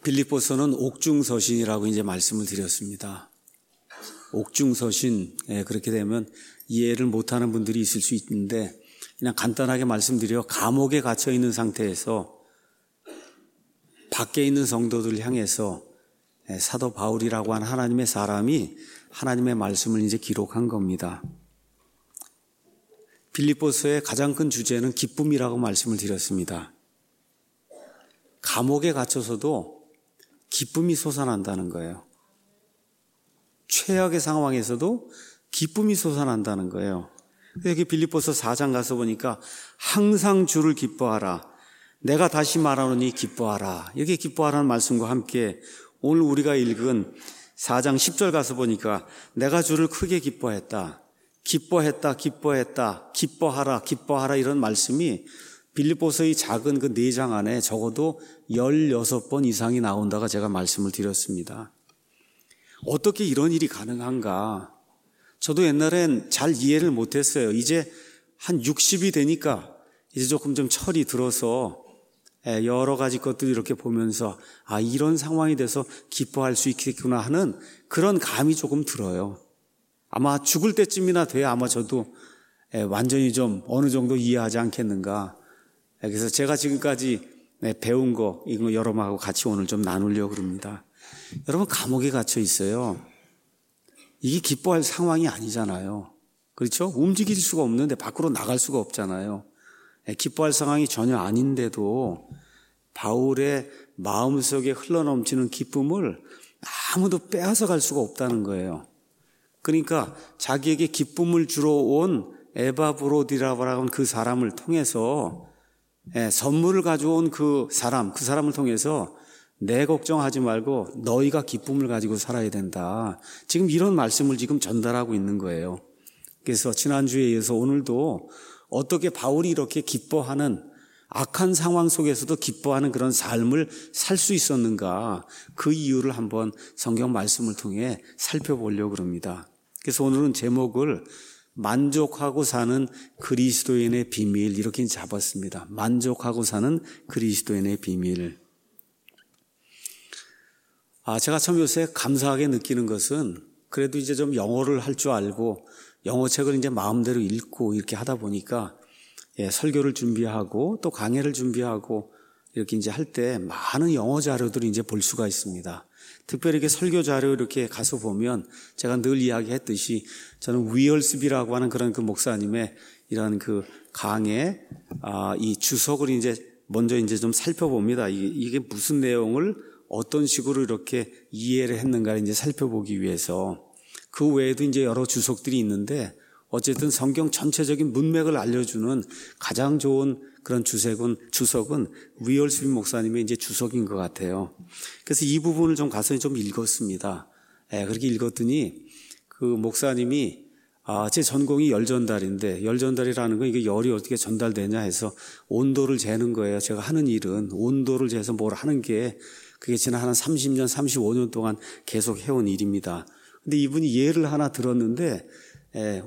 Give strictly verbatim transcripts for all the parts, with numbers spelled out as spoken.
빌립보서는 옥중서신이라고 이제 말씀을 드렸습니다. 옥중서신, 예, 그렇게 되면 이해를 못하는 분들이 있을 수 있는데 그냥 간단하게 말씀드려 감옥에 갇혀 있는 상태에서 밖에 있는 성도들을 향해서 사도 바울이라고 하는 하나님의 사람이 하나님의 말씀을 이제 기록한 겁니다. 빌립보서의 가장 큰 주제는 기쁨이라고 말씀을 드렸습니다. 감옥에 갇혀서도 기쁨이 솟아난다는 거예요. 최악의 상황에서도 기쁨이 솟아난다는 거예요. 여기 빌립보서 사 장 가서 보니까 항상 주를 기뻐하라. 내가 다시 말하노니 기뻐하라. 여기 기뻐하라는 말씀과 함께 오늘 우리가 읽은 사 장 십 절 가서 보니까 내가 주를 크게 기뻐했다. 기뻐했다, 기뻐했다, 기뻐하라, 기뻐하라 이런 말씀이 빌립보서의 작은 그 네 장 안에 적어도 열여섯 번 이상이 나온다가 제가 말씀을 드렸습니다. 어떻게 이런 일이 가능한가? 저도 옛날엔 잘 이해를 못했어요. 이제 한 육십이 되니까 이제 조금 좀 철이 들어서 여러 가지 것들 이렇게 보면서 아, 이런 상황이 돼서 기뻐할 수 있겠구나 하는 그런 감이 조금 들어요. 아마 죽을 때쯤이나 돼야 아마 저도 완전히 좀 어느 정도 이해하지 않겠는가. 그래서 제가 지금까지 배운 거 이거 여러분하고 같이 오늘 좀 나누려고 합니다. 여러분 감옥에 갇혀 있어요. 이게 기뻐할 상황이 아니잖아요. 그렇죠? 움직일 수가 없는데 밖으로 나갈 수가 없잖아요. 기뻐할 상황이 전혀 아닌데도 바울의 마음속에 흘러넘치는 기쁨을 아무도 빼앗아 갈 수가 없다는 거예요. 그러니까 자기에게 기쁨을 주러 온 에바브로디라고 하는 그 사람을 통해서 선물을 가져온 그 사람, 그 사람을 통해서 내 걱정하지 말고 너희가 기쁨을 가지고 살아야 된다. 지금 이런 말씀을 지금 전달하고 있는 거예요. 그래서 지난주에 이어서 오늘도 어떻게 바울이 이렇게 기뻐하는 악한 상황 속에서도 기뻐하는 그런 삶을 살 수 있었는가, 그 이유를 한번 성경 말씀을 통해 살펴보려고 합니다. 그래서 오늘은 제목을 만족하고 사는 그리스도인의 비밀 이렇게 잡았습니다. 만족하고 사는 그리스도인의 비밀. 아, 제가 참 요새 감사하게 느끼는 것은 그래도 이제 좀 영어를 할 줄 알고 영어 책을 이제 마음대로 읽고 이렇게 하다 보니까 예, 설교를 준비하고 또 강해를 준비하고 이렇게 이제 할 때 많은 영어 자료들을 이제 볼 수가 있습니다. 특별히 이렇게 설교 자료 이렇게 가서 보면 제가 늘 이야기했듯이 저는 위얼스비라고 하는 그런 그 목사님의 이런 그 강의 아, 이 주석을 이제 먼저 이제 좀 살펴봅니다. 이게, 이게 무슨 내용을 어떤 식으로 이렇게 이해를 했는가를 이제 살펴보기 위해서. 그 외에도 이제 여러 주석들이 있는데 어쨌든 성경 전체적인 문맥을 알려주는 가장 좋은 그런 주석은, 주석은 위얼스비 목사님의 이제 주석인 것 같아요. 그래서 이 부분을 좀 가서 좀 읽었습니다. 예, 그렇게 읽었더니 그 목사님이 아, 제 전공이 열전달인데 열전달이라는 건 이게 열이 어떻게 전달되냐 해서 온도를 재는 거예요. 제가 하는 일은 온도를 재서 뭘 하는 게 그게 지난 한 삼십 년, 삼십오 년 동안 계속 해온 일입니다. 근데 이분이 예를 하나 들었는데 예,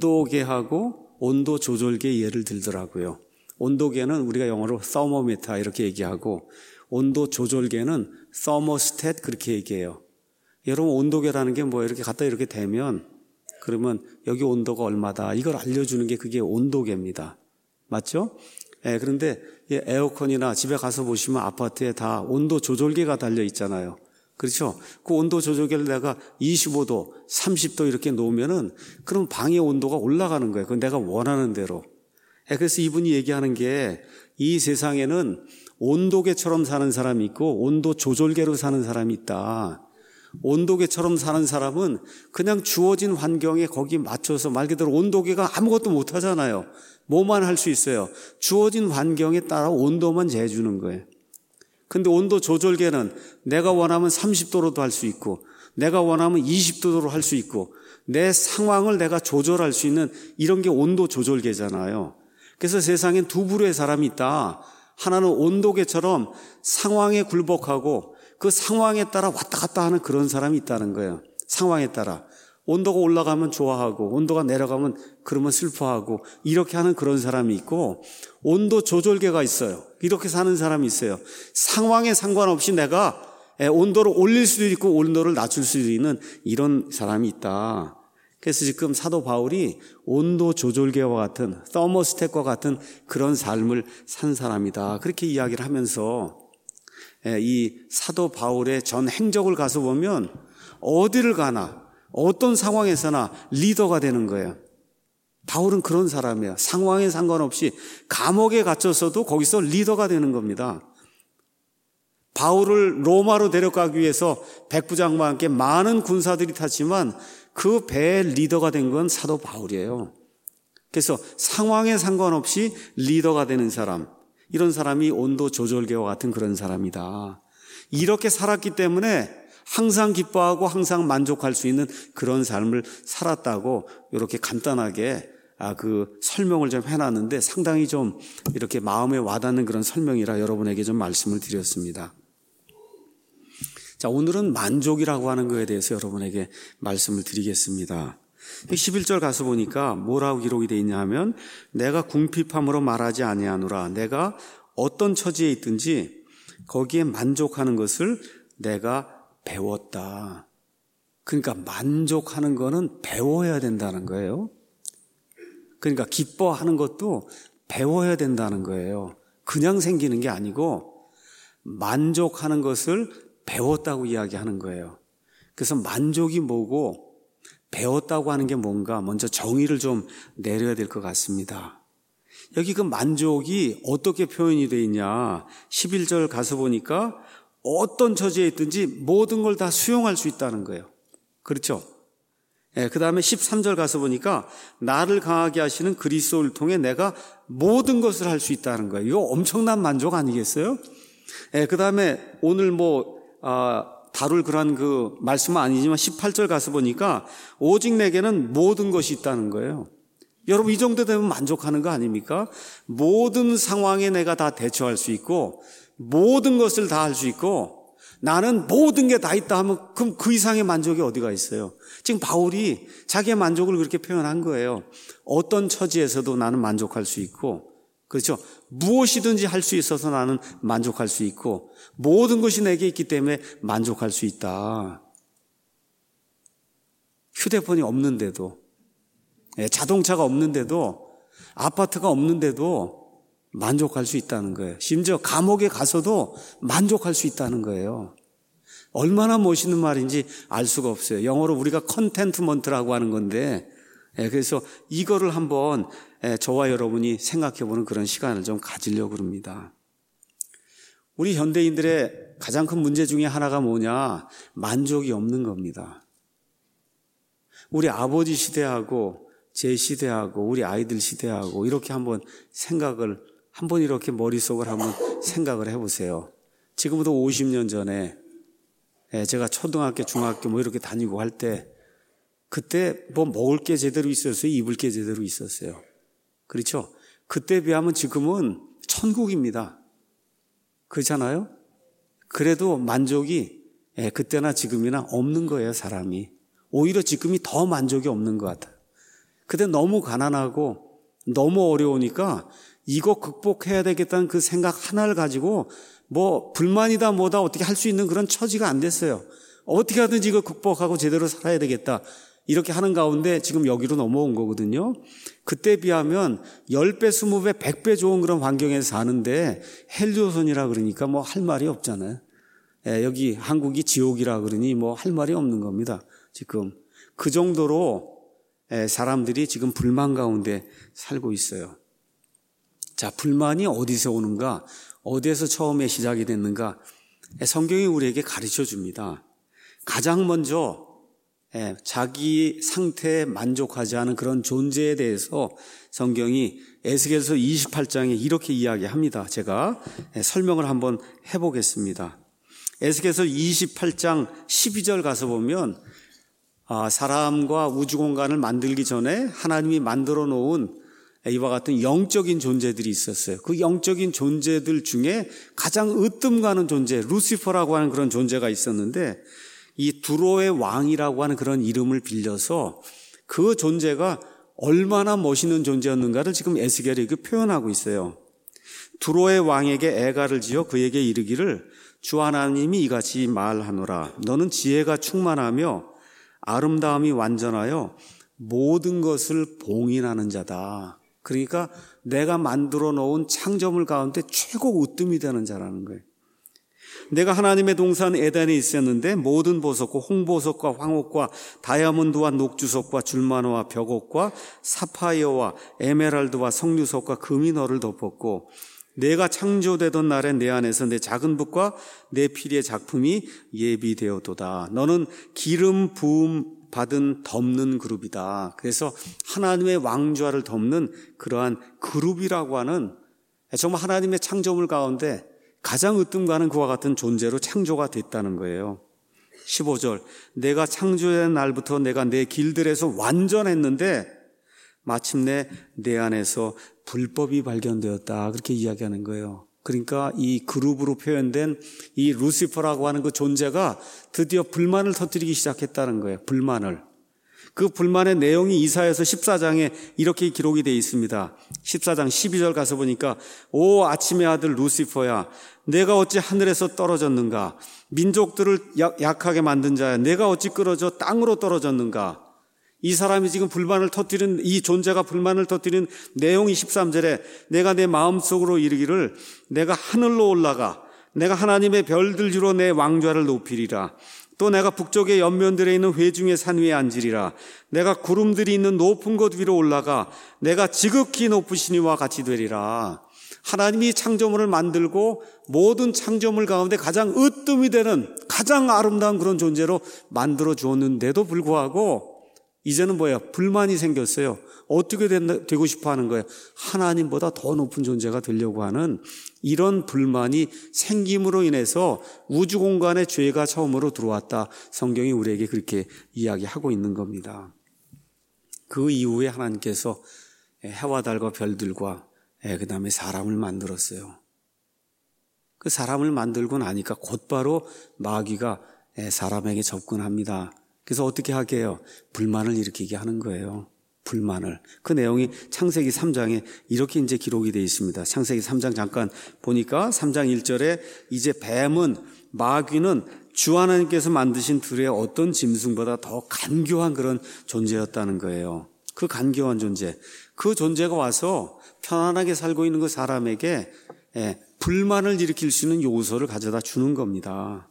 온도계하고 온도 조절계 예를 들더라고요. 온도계는 우리가 영어로 thermometer 이렇게 얘기하고 온도 조절계는 thermostat 그렇게 얘기해요. 여러분 온도계라는 게 뭐예요? 이렇게 갖다 이렇게 대면 그러면 여기 온도가 얼마다 이걸 알려주는 게 그게 온도계입니다. 맞죠? 예, 그런데 에어컨이나 집에 가서 보시면 아파트에 다 온도 조절계가 달려 있잖아요. 그렇죠? 그 온도 조절계를 내가 이십오 도, 삼십 도 이렇게 놓으면은 그럼 방의 온도가 올라가는 거예요. 그건 내가 원하는 대로. 그래서 이분이 얘기하는 게 이 세상에는 온도계처럼 사는 사람이 있고 온도 조절계로 사는 사람이 있다. 온도계처럼 사는 사람은 그냥 주어진 환경에 거기 맞춰서 말 그대로 온도계가 아무것도 못 하잖아요. 뭐만 할 수 있어요. 주어진 환경에 따라 온도만 재주는 거예요. 근데 온도 조절계는 내가 원하면 삼십 도로도 할 수 있고 내가 원하면 이십 도로 할 수 있고 내 상황을 내가 조절할 수 있는 이런 게 온도 조절계잖아요. 그래서 세상엔 두 부류의 사람이 있다. 하나는 온도계처럼 상황에 굴복하고 그 상황에 따라 왔다 갔다 하는 그런 사람이 있다는 거예요. 상황에 따라. 온도가 올라가면 좋아하고 온도가 내려가면 그러면 슬퍼하고 이렇게 하는 그런 사람이 있고 온도 조절계가 있어요. 이렇게 사는 사람이 있어요. 상황에 상관없이 내가 온도를 올릴 수도 있고 온도를 낮출 수도 있는 이런 사람이 있다. 그래서 지금 사도 바울이 온도 조절계와 같은 서머스탯과 같은 그런 삶을 산 사람이다. 그렇게 이야기를 하면서 이 사도 바울의 전 행적을 가서 보면 어디를 가나 어떤 상황에서나 리더가 되는 거예요. 바울은 그런 사람이에요. 상황에 상관없이 감옥에 갇혔어도 거기서 리더가 되는 겁니다. 바울을 로마로 데려가기 위해서 백부장과 함께 많은 군사들이 탔지만 그 배의 리더가 된 건 사도 바울이에요. 그래서 상황에 상관없이 리더가 되는 사람, 이런 사람이 온도 조절계와 같은 그런 사람이다. 이렇게 살았기 때문에 항상 기뻐하고 항상 만족할 수 있는 그런 삶을 살았다고 이렇게 간단하게 아, 그 설명을 좀 해놨는데 상당히 좀 이렇게 마음에 와닿는 그런 설명이라 여러분에게 좀 말씀을 드렸습니다. 자, 오늘은 만족이라고 하는 것에 대해서 여러분에게 말씀을 드리겠습니다. 십일 절 가서 보니까 뭐라고 기록이 되어 있냐 하면 내가 궁핍함으로 말하지 아니하노라. 내가 어떤 처지에 있든지 거기에 만족하는 것을 내가 배웠다. 그러니까 만족하는 거는 배워야 된다는 거예요. 그러니까 기뻐하는 것도 배워야 된다는 거예요. 그냥 생기는 게 아니고 만족하는 것을 배웠다고 이야기하는 거예요. 그래서 만족이 뭐고 배웠다고 하는 게 뭔가 먼저 정의를 좀 내려야 될 것 같습니다. 여기 그 만족이 어떻게 표현이 되어 있냐. 십일 절 가서 보니까 어떤 처지에 있든지 모든 걸 다 수용할 수 있다는 거예요. 그렇죠? 예, 그 다음에 십삼 절 가서 보니까 나를 강하게 하시는 그리스도를 통해 내가 모든 것을 할 수 있다는 거예요. 이거 엄청난 만족 아니겠어요? 예, 그 다음에 오늘 뭐 아, 다룰 그런 그 말씀은 아니지만 십팔 절 가서 보니까 오직 내게는 모든 것이 있다는 거예요. 여러분 이 정도 되면 만족하는 거 아닙니까? 모든 상황에 내가 다 대처할 수 있고 모든 것을 다 할 수 있고 나는 모든 게 다 있다 하면 그럼 그 이상의 만족이 어디가 있어요? 지금 바울이 자기의 만족을 그렇게 표현한 거예요. 어떤 처지에서도 나는 만족할 수 있고, 그렇죠? 무엇이든지 할 수 있어서 나는 만족할 수 있고 모든 것이 내게 있기 때문에 만족할 수 있다. 휴대폰이 없는데도, 자동차가 없는데도, 아파트가 없는데도 만족할 수 있다는 거예요. 심지어 감옥에 가서도 만족할 수 있다는 거예요. 얼마나 멋있는 말인지 알 수가 없어요. 영어로 우리가 컨텐트먼트라고 하는 건데, 그래서 이거를 한번 저와 여러분이 생각해보는 그런 시간을 좀 가지려고 합니다. 우리 현대인들의 가장 큰 문제 중에 하나가 뭐냐? 만족이 없는 겁니다. 우리 아버지 시대하고 제 시대하고 우리 아이들 시대하고 이렇게 한번 생각을 한번 이렇게 머릿속을 한번 생각을 해보세요. 지금부터 오십 년 전에 제가 초등학교, 중학교 뭐 이렇게 다니고 할 때 그때 뭐 먹을 게 제대로 있었어요? 입을 게 제대로 있었어요? 그렇죠? 그때 비하면 지금은 천국입니다. 그렇잖아요? 그래도 만족이 그때나 지금이나 없는 거예요, 사람이. 오히려 지금이 더 만족이 없는 것 같아요. 그때 너무 가난하고 너무 어려우니까 이거 극복해야 되겠다는 그 생각 하나를 가지고 뭐 불만이다 뭐다 어떻게 할 수 있는 그런 처지가 안 됐어요. 어떻게 하든지 이거 극복하고 제대로 살아야 되겠다. 이렇게 하는 가운데 지금 여기로 넘어온 거거든요. 그때 비하면 십 배, 이십 배, 백 배 좋은 그런 환경에서 사는데 헬조선이라 그러니까 뭐 할 말이 없잖아요. 예, 여기 한국이 지옥이라 그러니 뭐 할 말이 없는 겁니다. 지금 그 정도로 예, 사람들이 지금 불만 가운데 살고 있어요. 자, 불만이 어디서 오는가? 어디에서 처음에 시작이 됐는가? 예, 성경이 우리에게 가르쳐 줍니다. 가장 먼저 예, 자기 상태에 만족하지 않은 그런 존재에 대해서 성경이 에스겔서 이십팔 장에 이렇게 이야기합니다. 제가 예, 설명을 한번 해보겠습니다. 에스겔서 이십팔 장 십이 절 가서 보면 아, 사람과 우주공간을 만들기 전에 하나님이 만들어 놓은 이와 같은 영적인 존재들이 있었어요. 그 영적인 존재들 중에 가장 으뜸가는 존재, 루시퍼라고 하는 그런 존재가 있었는데 이 두로의 왕이라고 하는 그런 이름을 빌려서 그 존재가 얼마나 멋있는 존재였는가를 지금 에스겔이 이렇게 표현하고 있어요. 두로의 왕에게 애가를 지어 그에게 이르기를 주 하나님이 이같이 말하노라. 너는 지혜가 충만하며 아름다움이 완전하여 모든 것을 봉인하는 자다. 그러니까 내가 만들어 놓은 창조물 가운데 최고 으뜸이 되는 자라는 거예요. 내가 하나님의 동산 에덴에 있었는데 모든 보석과 홍보석과 황옥과 다이아몬드와 녹주석과 줄마노와 벽옥과 사파이어와 에메랄드와 석류석과 금이 너를 덮었고 내가 창조되던 날에 내 안에서 내 작은 붓과 내 피리의 작품이 예비되었도다. 너는 기름 부음 받은 덮는 그룹이다. 그래서 하나님의 왕좌를 덮는 그러한 그룹이라고 하는 정말 하나님의 창조물 가운데 가장 으뜸가는 그와 같은 존재로 창조가 됐다는 거예요. 십오 절 내가 창조된 날부터 내가 내 길들에서 완전했는데 마침내 내 안에서 불법이 발견되었다. 그렇게 이야기하는 거예요. 그러니까 이 그룹으로 표현된 이 루시퍼라고 하는 그 존재가 드디어 불만을 터뜨리기 시작했다는 거예요. 불만을. 그 불만의 내용이 이사야서 십사 장에 이렇게 기록이 되어 있습니다. 십사 장 십이 절 가서 보니까 오 아침의 아들 루시퍼야 내가 어찌 하늘에서 떨어졌는가 민족들을 약하게 만든 자야 내가 어찌 끌어져 땅으로 떨어졌는가. 이 사람이 지금 불만을 터뜨린 이 존재가 불만을 터뜨린 내용이 십삼 절에 내가 내 마음속으로 이르기를 내가 하늘로 올라가 내가 하나님의 별들 주로 내 왕좌를 높이리라. 또 내가 북쪽의 연면들에 있는 회중의 산 위에 앉으리라. 내가 구름들이 있는 높은 곳 위로 올라가 내가 지극히 높으신 이와 같이 되리라. 하나님이 창조물을 만들고 모든 창조물 가운데 가장 으뜸이 되는 가장 아름다운 그런 존재로 만들어 주었는데도 불구하고 이제는 뭐예요? 불만이 생겼어요. 어떻게 되고 싶어 하는 거예요? 하나님보다 더 높은 존재가 되려고 하는 이런 불만이 생김으로 인해서 우주 공간에 죄가 처음으로 들어왔다. 성경이 우리에게 그렇게 이야기하고 있는 겁니다. 그 이후에 하나님께서 해와 달과 별들과 그 다음에 사람을 만들었어요. 그 사람을 만들고 나니까 곧바로 마귀가 사람에게 접근합니다. 그래서 어떻게 하게 해요? 불만을 일으키게 하는 거예요. 불만을. 그 내용이 창세기 삼 장에 이렇게 이제 기록이 되어 있습니다. 창세기 삼 장 잠깐 보니까 삼 장 일 절에 이제 뱀은 마귀는 주 하나님께서 만드신 둘의 어떤 짐승보다 더 간교한 그런 존재였다는 거예요. 그 간교한 존재. 그 존재가 와서 편안하게 살고 있는 그 사람에게 불만을 일으킬 수 있는 요소를 가져다 주는 겁니다.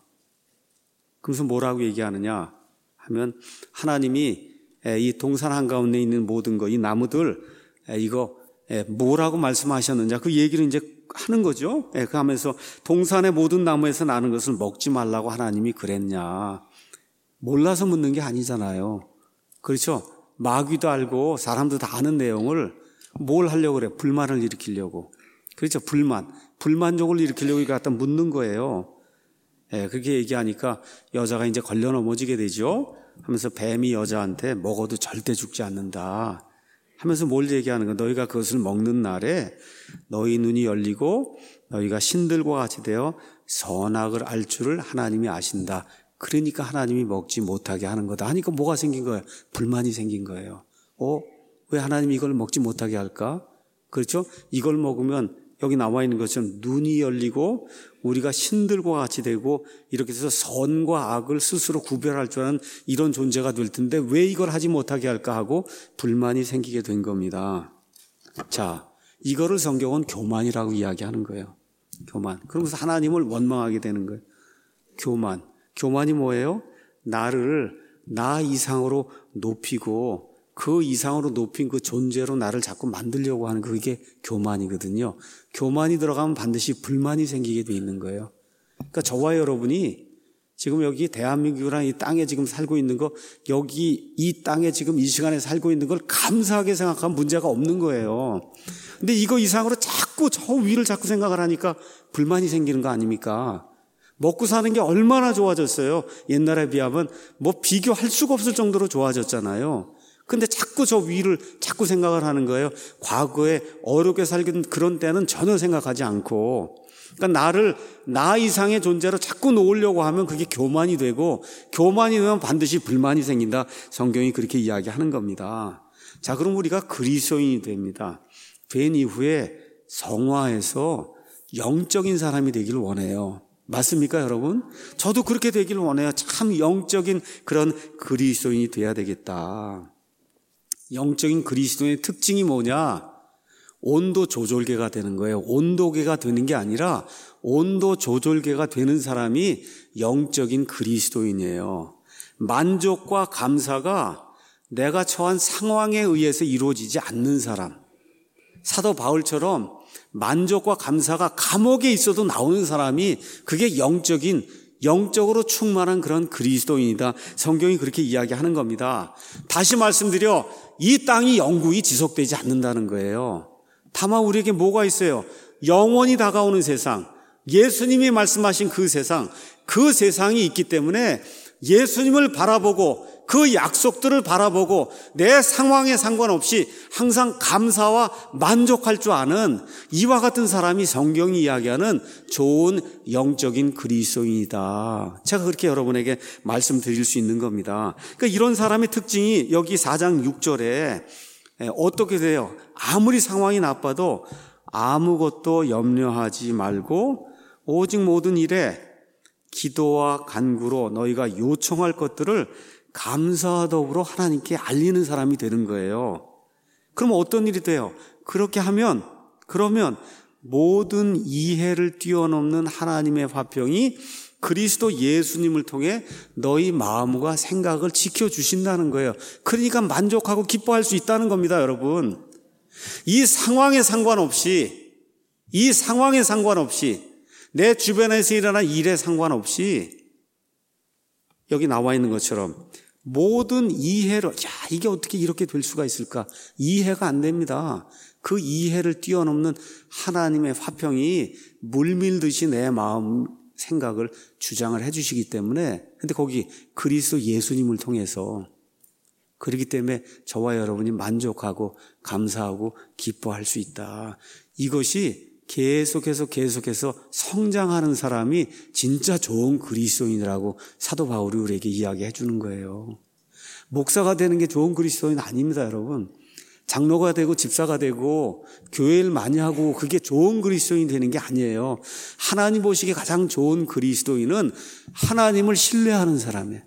그래서 뭐라고 얘기하느냐 하면 하나님이 이 동산 한가운데 있는 모든 거, 이 나무들 이거 뭐라고 말씀하셨느냐 그 얘기를 이제 하는 거죠. 그 하면서 동산의 모든 나무에서 나는 것을 먹지 말라고 하나님이 그랬냐. 몰라서 묻는 게 아니잖아요. 그렇죠. 마귀도 알고 사람도 다 아는 내용을 뭘 하려고 그래? 불만을 일으키려고. 그렇죠. 불만. 불만족을 일으키려고 이거 갖다 묻는 거예요. 예, 그렇게 얘기하니까 여자가 이제 걸려 넘어지게 되죠. 하면서 뱀이 여자한테 먹어도 절대 죽지 않는다. 하면서 뭘 얘기하는 거야? 너희가 그것을 먹는 날에 너희 눈이 열리고 너희가 신들과 같이 되어 선악을 알 줄을 하나님이 아신다. 그러니까 하나님이 먹지 못하게 하는 거다. 하니까 뭐가 생긴 거예요? 불만이 생긴 거예요. 어? 왜 하나님이 이걸 먹지 못하게 할까? 그렇죠? 이걸 먹으면 여기 나와 있는 것처럼 눈이 열리고 우리가 신들과 같이 되고 이렇게 해서 선과 악을 스스로 구별할 줄 아는 이런 존재가 될 텐데 왜 이걸 하지 못하게 할까 하고 불만이 생기게 된 겁니다. 자, 이거를 성경은 교만이라고 이야기하는 거예요. 교만. 그러면서 하나님을 원망하게 되는 거예요. 교만. 교만이 뭐예요? 나를 나 이상으로 높이고 그 이상으로 높인 그 존재로 나를 자꾸 만들려고 하는 그게 교만이거든요. 교만이 들어가면 반드시 불만이 생기게 돼 있는 거예요. 그러니까 저와 여러분이 지금 여기 대한민국이랑 이 땅에 지금 살고 있는 거, 여기 이 땅에 지금 이 시간에 살고 있는 걸 감사하게 생각하면 문제가 없는 거예요. 근데 이거 이상으로 자꾸 저 위를 자꾸 생각을 하니까 불만이 생기는 거 아닙니까? 먹고 사는 게 얼마나 좋아졌어요. 옛날에 비하면 뭐 비교할 수가 없을 정도로 좋아졌잖아요. 근데 자꾸 저 위를 자꾸 생각을 하는 거예요. 과거에 어렵게 살던 그런 때는 전혀 생각하지 않고. 그러니까 나를 나 이상의 존재로 자꾸 놓으려고 하면 그게 교만이 되고 교만이 되면 반드시 불만이 생긴다. 성경이 그렇게 이야기하는 겁니다. 자, 그럼 우리가 그리스도인이 됩니다. 된 이후에 성화해서 영적인 사람이 되기를 원해요. 맞습니까, 여러분? 저도 그렇게 되기를 원해요. 참 영적인 그런 그리스도인이 돼야 되겠다. 영적인 그리스도인의 특징이 뭐냐? 온도 조절계가 되는 거예요. 온도계가 되는 게 아니라 온도 조절계가 되는 사람이 영적인 그리스도인이에요. 만족과 감사가 내가 처한 상황에 의해서 이루어지지 않는 사람. 사도 바울처럼 만족과 감사가 감옥에 있어도 나오는 사람이 그게 영적인, 영적으로 충만한 그런 그리스도인이다. 성경이 그렇게 이야기하는 겁니다. 다시 말씀드려, 이 땅이 영구히 지속되지 않는다는 거예요. 다만 우리에게 뭐가 있어요? 영원히 다가오는 세상, 예수님이 말씀하신 그 세상, 그 세상이 있기 때문에 예수님을 바라보고 그 약속들을 바라보고 내 상황에 상관없이 항상 감사와 만족할 줄 아는 이와 같은 사람이 성경이 이야기하는 좋은 영적인 그리스도인이다. 제가 그렇게 여러분에게 말씀드릴 수 있는 겁니다. 그러니까 이런 사람의 특징이 여기 사 장 육 절에 어떻게 돼요? 아무리 상황이 나빠도 아무것도 염려하지 말고 오직 모든 일에 기도와 간구로 너희가 요청할 것들을 감사와 더불어 하나님께 알리는 사람이 되는 거예요. 그럼 어떤 일이 돼요? 그렇게 하면, 그러면 모든 이해를 뛰어넘는 하나님의 화평이 그리스도 예수님을 통해 너희 마음과 생각을 지켜주신다는 거예요. 그러니까 만족하고 기뻐할 수 있다는 겁니다, 여러분. 이 상황에 상관없이, 이 상황에 상관없이, 내 주변에서 일어난 일에 상관없이 여기 나와 있는 것처럼 모든 이해로, 야, 이게 어떻게 이렇게 될 수가 있을까? 이해가 안 됩니다. 그 이해를 뛰어넘는 하나님의 화평이 물밀듯이 내 마음 생각을 주장을 해주시기 때문에, 근데 거기 그리스도 예수님을 통해서, 그렇기 때문에 저와 여러분이 만족하고 감사하고 기뻐할 수 있다. 이것이 계속해서 계속해서 성장하는 사람이 진짜 좋은 그리스도인이라고 사도 바울이 우리에게 이야기해 주는 거예요. 목사가 되는 게 좋은 그리스도인 아닙니다, 여러분. 장로가 되고 집사가 되고 교회를 많이 하고 그게 좋은 그리스도인이 되는 게 아니에요. 하나님 보시기에 가장 좋은 그리스도인은 하나님을 신뢰하는 사람이에요.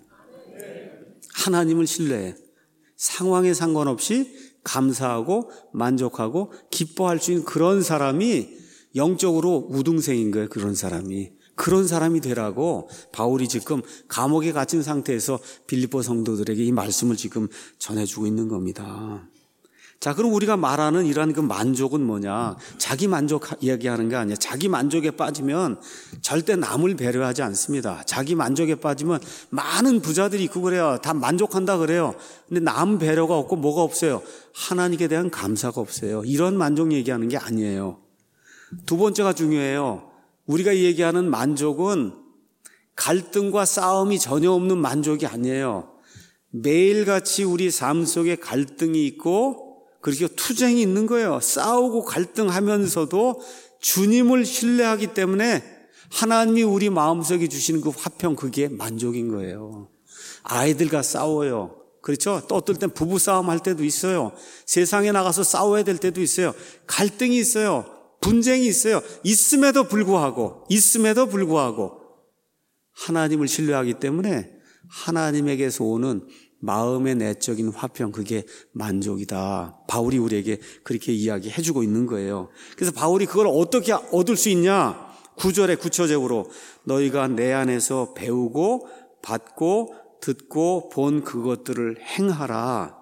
하나님을 신뢰해. 상황에 상관없이 감사하고 만족하고 기뻐할 수 있는 그런 사람이 영적으로 우등생인 거예요. 그런 사람이. 그런 사람이 되라고 바울이 지금 감옥에 갇힌 상태에서 빌립보 성도들에게 이 말씀을 지금 전해주고 있는 겁니다. 자, 그럼 우리가 말하는 이러한 그 만족은 뭐냐? 자기 만족 이야기하는 게 아니야. 자기 만족에 빠지면 절대 남을 배려하지 않습니다. 자기 만족에 빠지면 많은 부자들이 있고 그래요. 다 만족한다 그래요. 근데 남 배려가 없고 뭐가 없어요? 하나님께 대한 감사가 없어요. 이런 만족 얘기하는 게 아니에요. 두 번째가 중요해요. 우리가 얘기하는 만족은 갈등과 싸움이 전혀 없는 만족이 아니에요. 매일같이 우리 삶 속에 갈등이 있고 그렇게 투쟁이 있는 거예요. 싸우고 갈등하면서도 주님을 신뢰하기 때문에 하나님이 우리 마음속에 주시는 그 화평, 그게 만족인 거예요. 아이들과 싸워요. 그렇죠? 또 어떨 땐 부부싸움 할 때도 있어요. 세상에 나가서 싸워야 될 때도 있어요. 갈등이 있어요. 분쟁이 있어요. 있음에도 불구하고, 있음에도 불구하고 하나님을 신뢰하기 때문에 하나님에게서 오는 마음의 내적인 화평, 그게 만족이다. 바울이 우리에게 그렇게 이야기해주고 있는 거예요. 그래서 바울이 그걸 어떻게 얻을 수 있냐? 구 절에 구체적으로 너희가 내 안에서 배우고 받고 듣고 본 그것들을 행하라.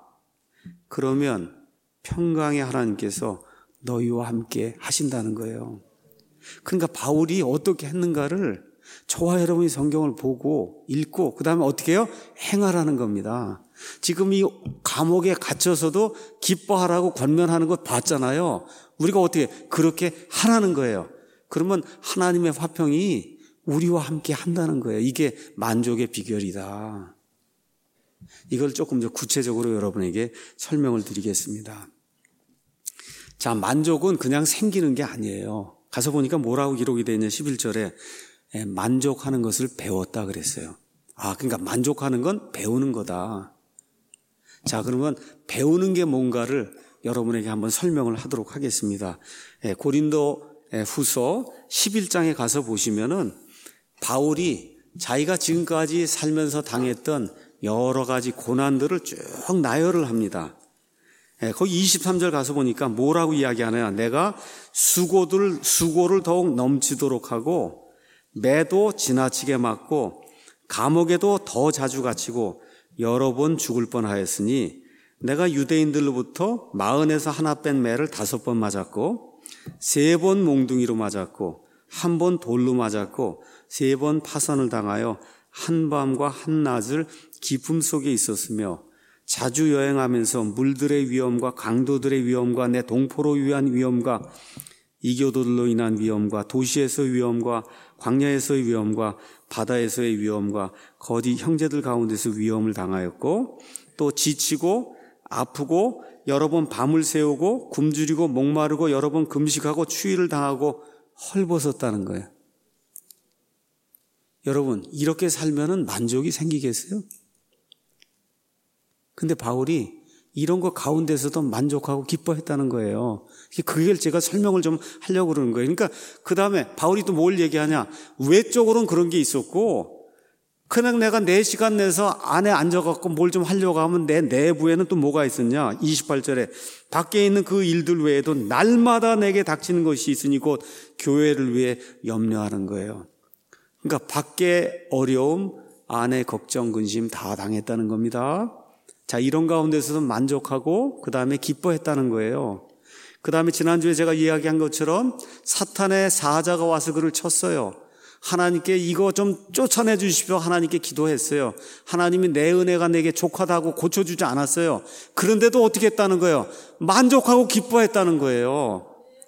그러면 평강의 하나님께서 너희와 함께 하신다는 거예요. 그러니까 바울이 어떻게 했는가를 저와 여러분이 성경을 보고 읽고 그 다음에 어떻게 해요? 행하라는 겁니다. 지금 이 감옥에 갇혀서도 기뻐하라고 권면하는 것 봤잖아요. 우리가 어떻게 그렇게 하라는 거예요. 그러면 하나님의 화평이 우리와 함께 한다는 거예요. 이게 만족의 비결이다. 이걸 조금 더 구체적으로 여러분에게 설명을 드리겠습니다. 자, 만족은 그냥 생기는 게 아니에요. 가서 보니까 뭐라고 기록이 되어 있냐, 십일 절에 만족하는 것을 배웠다 그랬어요. 아, 그러니까 만족하는 건 배우는 거다. 자, 그러면 배우는 게 뭔가를 여러분에게 한번 설명을 하도록 하겠습니다. 고린도 후서 십일 장에 가서 보시면은 바울이 자기가 지금까지 살면서 당했던 여러 가지 고난들을 쭉 나열을 합니다. 예, 거기 이십삼 절 가서 보니까 뭐라고 이야기하냐. 내가 수고들, 수고를 더욱 넘치도록 하고 매도 지나치게 맞고 감옥에도 더 자주 갇히고 여러 번 죽을 뻔하였으니 내가 유대인들로부터 마흔에서 하나 뺀 매를 다섯 번 맞았고 세 번 몽둥이로 맞았고 한 번 돌로 맞았고 세 번 파선을 당하여 한밤과 한낮을 기품 속에 있었으며 자주 여행하면서 물들의 위험과 강도들의 위험과 내 동포로 위한 위험과 이교도들로 인한 위험과 도시에서의 위험과 광야에서의 위험과 바다에서의 위험과 거디 형제들 가운데서 위험을 당하였고 또 지치고 아프고 여러 번 밤을 새우고 굶주리고 목마르고 여러 번 금식하고 추위를 당하고 헐벗었다는 거예요. 여러분, 이렇게 살면은 만족이 생기겠어요? 근데 바울이 이런 거 가운데서도 만족하고 기뻐했다는 거예요. 그걸 제가 설명을 좀 하려고 그러는 거예요. 그러니까 그 다음에 바울이 또 뭘 얘기하냐. 외적으로는 그런 게 있었고 그냥 내가 네 시간 내서 안에 앉아갖고 뭘 좀 하려고 하면 내 내부에는 또 뭐가 있었냐. 이십팔 절에 밖에 있는 그 일들 외에도 날마다 내게 닥치는 것이 있으니 곧 교회를 위해 염려하는 거예요. 그러니까 밖에 어려움, 안에 걱정, 근심 다 당했다는 겁니다. 자, 이런 가운데서도 만족하고 그 다음에 기뻐했다는 거예요. 그 다음에 지난주에 제가 이야기한 것처럼 사탄의 사자가 와서 그를 쳤어요. 하나님께 이거 좀 쫓아내 주십시오. 하나님께 기도했어요. 하나님이 내 은혜가 내게 족하다고 고쳐주지 않았어요. 그런데도 어떻게 했다는 거예요? 만족하고 기뻐했다는 거예요.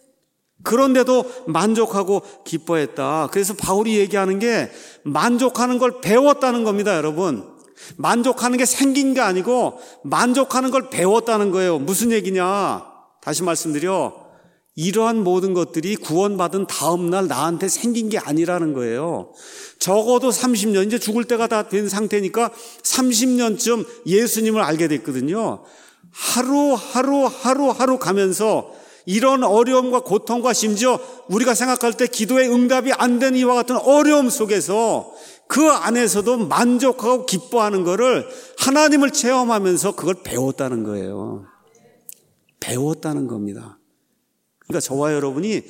그런데도 만족하고 기뻐했다. 그래서 바울이 얘기하는 게 만족하는 걸 배웠다는 겁니다, 여러분. 만족하는 게 생긴 게 아니고 만족하는 걸 배웠다는 거예요. 무슨 얘기냐? 다시 말씀드려. 이러한 모든 것들이 구원받은 다음 날 나한테 생긴 게 아니라는 거예요. 적어도 삼십 년, 이제 죽을 때가 다 된 상태니까 삼십 년쯤 예수님을 알게 됐거든요. 하루 하루 하루 하루 가면서 이런 어려움과 고통과 심지어 우리가 생각할 때 기도의 응답이 안 되는 이와 같은 어려움 속에서 그 안에서도 만족하고 기뻐하는 거를 하나님을 체험하면서 그걸 배웠다는 거예요. 배웠다는 겁니다. 그러니까 저와 여러분이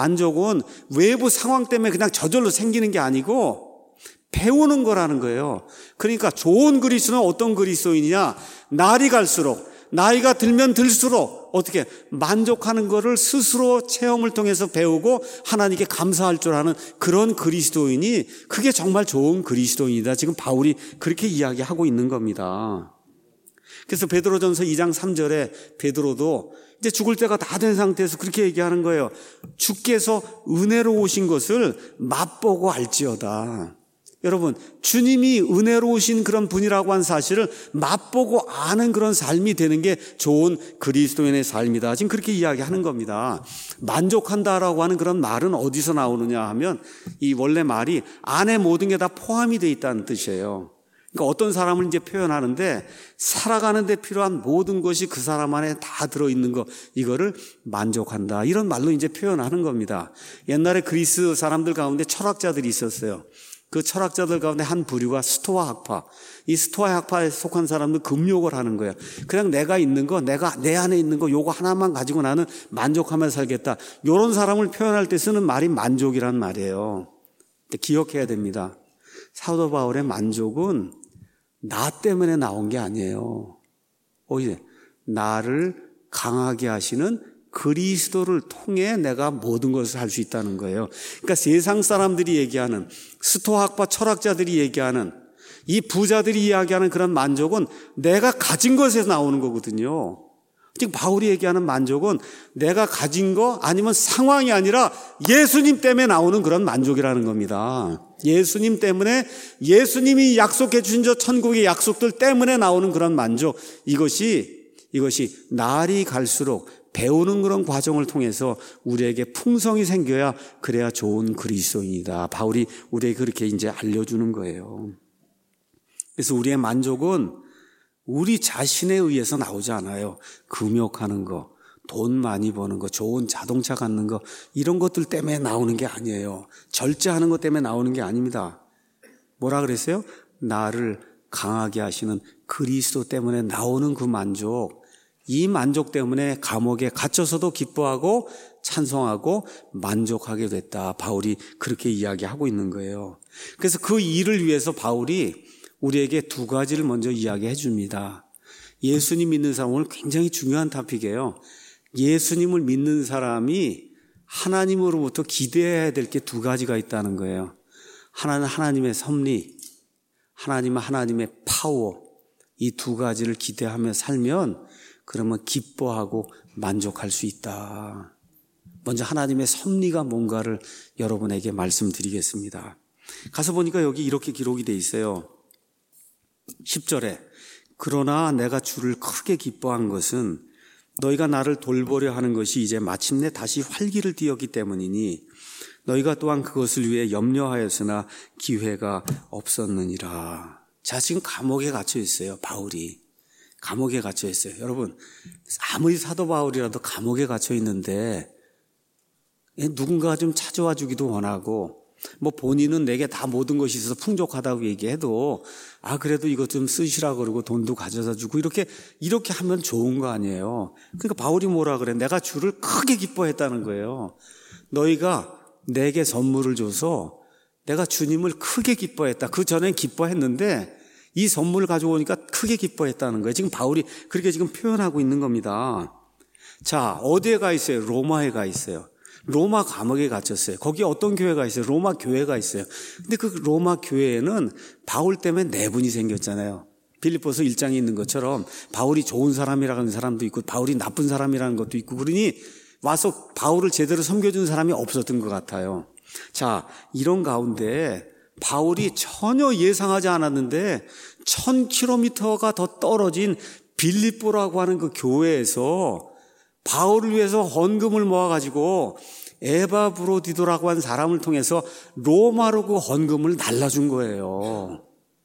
만족은 외부 상황 때문에 그냥 저절로 생기는 게 아니고 배우는 거라는 거예요. 그러니까 좋은 그리스도는 어떤 그리스도이냐? 날이 갈수록, 나이가 들면 들수록 어떻게 만족하는 거를 스스로 체험을 통해서 배우고 하나님께 감사할 줄 아는 그런 그리스도인이 그게 정말 좋은 그리스도인이다. 지금 바울이 그렇게 이야기하고 있는 겁니다. 그래서 베드로전서 이 장 삼 절에 베드로도 이제 죽을 때가 다 된 상태에서 그렇게 얘기하는 거예요. 주께서 은혜로 오신 것을 맛보고 알지어다. 여러분, 주님이 은혜로우신 그런 분이라고 한 사실을 맛보고 아는 그런 삶이 되는 게 좋은 그리스도인의 삶이다. 지금 그렇게 이야기하는 겁니다. 만족한다라고 하는 그런 말은 어디서 나오느냐 하면 이 원래 말이 안에 모든 게 다 포함이 되어 있다는 뜻이에요. 그러니까 어떤 사람을 이제 표현하는데 살아가는 데 필요한 모든 것이 그 사람 안에 다 들어있는 거, 이거를 만족한다. 이런 말로 이제 표현하는 겁니다. 옛날에 그리스 사람들 가운데 철학자들이 있었어요. 그 철학자들 가운데 한 부류가 스토아 학파. 이 스토아 학파에 속한 사람들 금욕을 하는 거예요. 그냥 내가 있는 거, 내가 내 안에 있는 거 요거 하나만 가지고 나는 만족하며 살겠다. 이런 사람을 표현할 때 쓰는 말이 만족이란 말이에요. 근데 기억해야 됩니다. 사도 바울의 만족은 나 때문에 나온 게 아니에요. 오히려 나를 강하게 하시는 그리스도를 통해 내가 모든 것을 할 수 있다는 거예요. 그러니까 세상 사람들이 얘기하는, 스토아학파 철학자들이 얘기하는, 이 부자들이 이야기하는 그런 만족은 내가 가진 것에서 나오는 거거든요. 지금 바울이 얘기하는 만족은 내가 가진 거 아니면 상황이 아니라 예수님 때문에 나오는 그런 만족이라는 겁니다. 예수님 때문에, 예수님이 약속해 주신 저 천국의 약속들 때문에 나오는 그런 만족, 이것이 이것이 날이 갈수록 배우는 그런 과정을 통해서 우리에게 풍성이 생겨야, 그래야 좋은 그리스도인이다. 바울이 우리에게 그렇게 이제 알려주는 거예요. 그래서 우리의 만족은 우리 자신에 의해서 나오지 않아요. 금욕하는 거, 돈 많이 버는 거, 좋은 자동차 갖는 거, 이런 것들 때문에 나오는 게 아니에요. 절제하는 것 때문에 나오는 게 아닙니다. 뭐라 그랬어요? 나를 강하게 하시는 그리스도 때문에 나오는 그 만족, 이 만족 때문에 감옥에 갇혀서도 기뻐하고 찬송하고 만족하게 됐다. 바울이 그렇게 이야기하고 있는 거예요. 그래서 그 일을 위해서 바울이 우리에게 두 가지를 먼저 이야기해 줍니다. 예수님 믿는 사람, 오늘 굉장히 중요한 토픽이에요. 예수님을 믿는 사람이 하나님으로부터 기대해야 될 게 두 가지가 있다는 거예요. 하나는 하나님의 섭리, 하나님은 하나님의 파워, 이 두 가지를 기대하며 살면 그러면 기뻐하고 만족할 수 있다. 먼저 하나님의 섭리가 뭔가를 여러분에게 말씀드리겠습니다. 가서 보니까 여기 이렇게 기록이 돼 있어요. 십 절에 그러나 내가 주를 크게 기뻐한 것은 너희가 나를 돌보려 하는 것이 이제 마침내 다시 활기를 띠었기 때문이니 너희가 또한 그것을 위해 염려하였으나 기회가 없었느니라. 자, 지금 감옥에 갇혀 있어요. 바울이 감옥에 갇혀 있어요. 여러분, 아무리 사도 바울이라도 감옥에 갇혀 있는데 누군가 좀 찾아와 주기도 원하고, 뭐 본인은 내게 다 모든 것이 있어서 풍족하다고 얘기해도 아 그래도 이것 좀 쓰시라 그러고 돈도 가져다 주고 이렇게 이렇게 하면 좋은 거 아니에요. 그러니까 바울이 뭐라 그래? 내가 주를 크게 기뻐했다는 거예요. 너희가 내게 선물을 줘서 내가 주님을 크게 기뻐했다. 그 전엔 기뻐했는데 이 선물을 가져오니까 크게 기뻐했다는 거예요. 지금 바울이 그렇게 지금 표현하고 있는 겁니다. 자, 어디에 가 있어요? 로마에 가 있어요. 로마 감옥에 갇혔어요. 거기에 어떤 교회가 있어요? 로마 교회가 있어요. 근데 그 로마 교회에는 바울 때문에 내분이 생겼잖아요. 빌립보서 일 장에 있는 것처럼 바울이 좋은 사람이라는 사람도 있고 바울이 나쁜 사람이라는 것도 있고, 그러니 와서 바울을 제대로 섬겨준 사람이 없었던 것 같아요. 자, 이런 가운데 바울이 전혀 예상하지 않았는데 천 킬로미터가 더 떨어진 빌립보라고 하는 그 교회에서 바울을 위해서 헌금을 모아가지고 에바브로디도라고 한 사람을 통해서 로마로 그 헌금을 날라준 거예요.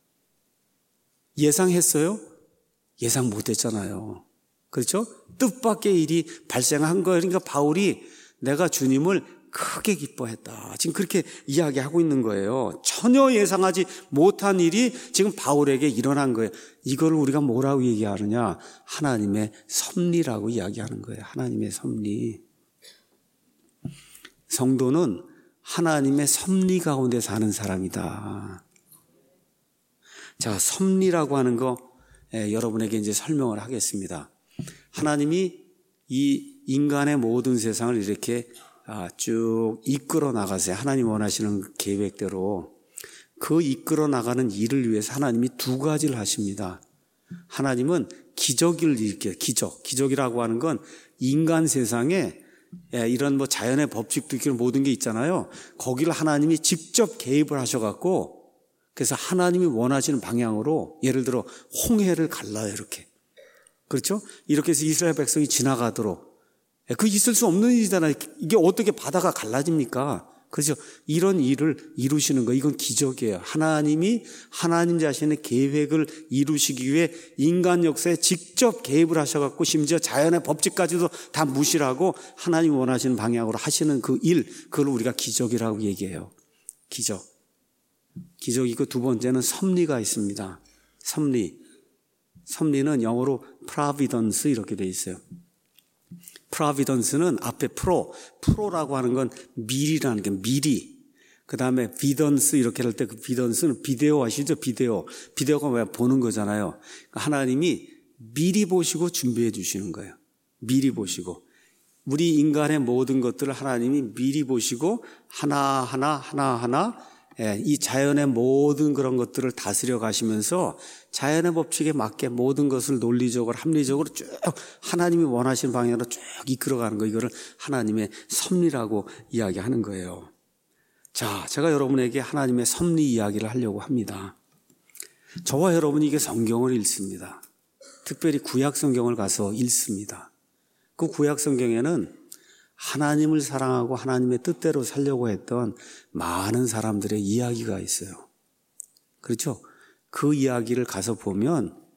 예상했어요? 예상 못했잖아요. 그렇죠? 뜻밖의 일이 발생한 거예요. 그러니까 바울이 내가 주님을 크게 기뻐했다. 지금 그렇게 이야기하고 있는 거예요. 전혀 예상하지 못한 일이 지금 바울에게 일어난 거예요. 이걸 우리가 뭐라고 얘기하느냐? 하나님의 섭리라고 이야기하는 거예요. 하나님의 섭리. 성도는 하나님의 섭리 가운데 사는 사람이다. 자, 섭리라고 하는 거 예, 여러분에게 이제 설명을 하겠습니다. 하나님이 이 인간의 모든 세상을 이렇게 아, 쭉 이끌어 나가세요. 하나님 원하시는 계획대로 그 이끌어 나가는 일을 위해서 하나님이 두 가지를 하십니다. 하나님은 기적을 일으켜요. 기적. 기적이라고 하는 건 인간 세상에 이런 뭐 자연의 법칙도 있고 모든 게 있잖아요. 거기를 하나님이 직접 개입을 하셔갖고 그래서 하나님이 원하시는 방향으로 예를 들어 홍해를 갈라요. 이렇게. 그렇죠? 이렇게 해서 이스라엘 백성이 지나가도록. 그 있을 수 없는 일이잖아요. 이게 어떻게 바다가 갈라집니까? 그렇죠? 이런 일을 이루시는 거, 이건 기적이에요. 하나님이 하나님 자신의 계획을 이루시기 위해 인간 역사에 직접 개입을 하셔갖고 심지어 자연의 법칙까지도 다 무시하고 하나님 원하시는 방향으로 하시는 그 일, 그걸 우리가 기적이라고 얘기해요. 기적. 기적이고 두 번째는 섭리가 있습니다. 섭리. 섭리는 영어로 providence 이렇게 돼 있어요. 프로비던스는 앞에 프로, 프로라고 하는 건 미리라는 게 미리. 그 다음에 비던스 이렇게 할 때 그 비던스는 비데오 아시죠? 비데오. 비데오가 왜 보는 거잖아요. 하나님이 미리 보시고 준비해 주시는 거예요. 미리 보시고. 우리 인간의 모든 것들을 하나님이 미리 보시고 하나하나 하나하나 이 자연의 모든 그런 것들을 다스려 가시면서 자연의 법칙에 맞게 모든 것을 논리적으로 합리적으로 쭉 하나님이 원하시는 방향으로 쭉 이끌어가는 거, 이거를 하나님의 섭리라고 이야기하는 거예요. 자, 제가 여러분에게 하나님의 섭리 이야기를 하려고 합니다. 저와 여러분이 이게 성경을 읽습니다. 특별히 구약 성경을 가서 읽습니다. 그 구약 성경에는 하나님을 사랑하고 하나님의 뜻대로 살려고 했던 많은 사람들의 이야기가 있어요. 그렇죠? 그 이야기를 가서 보면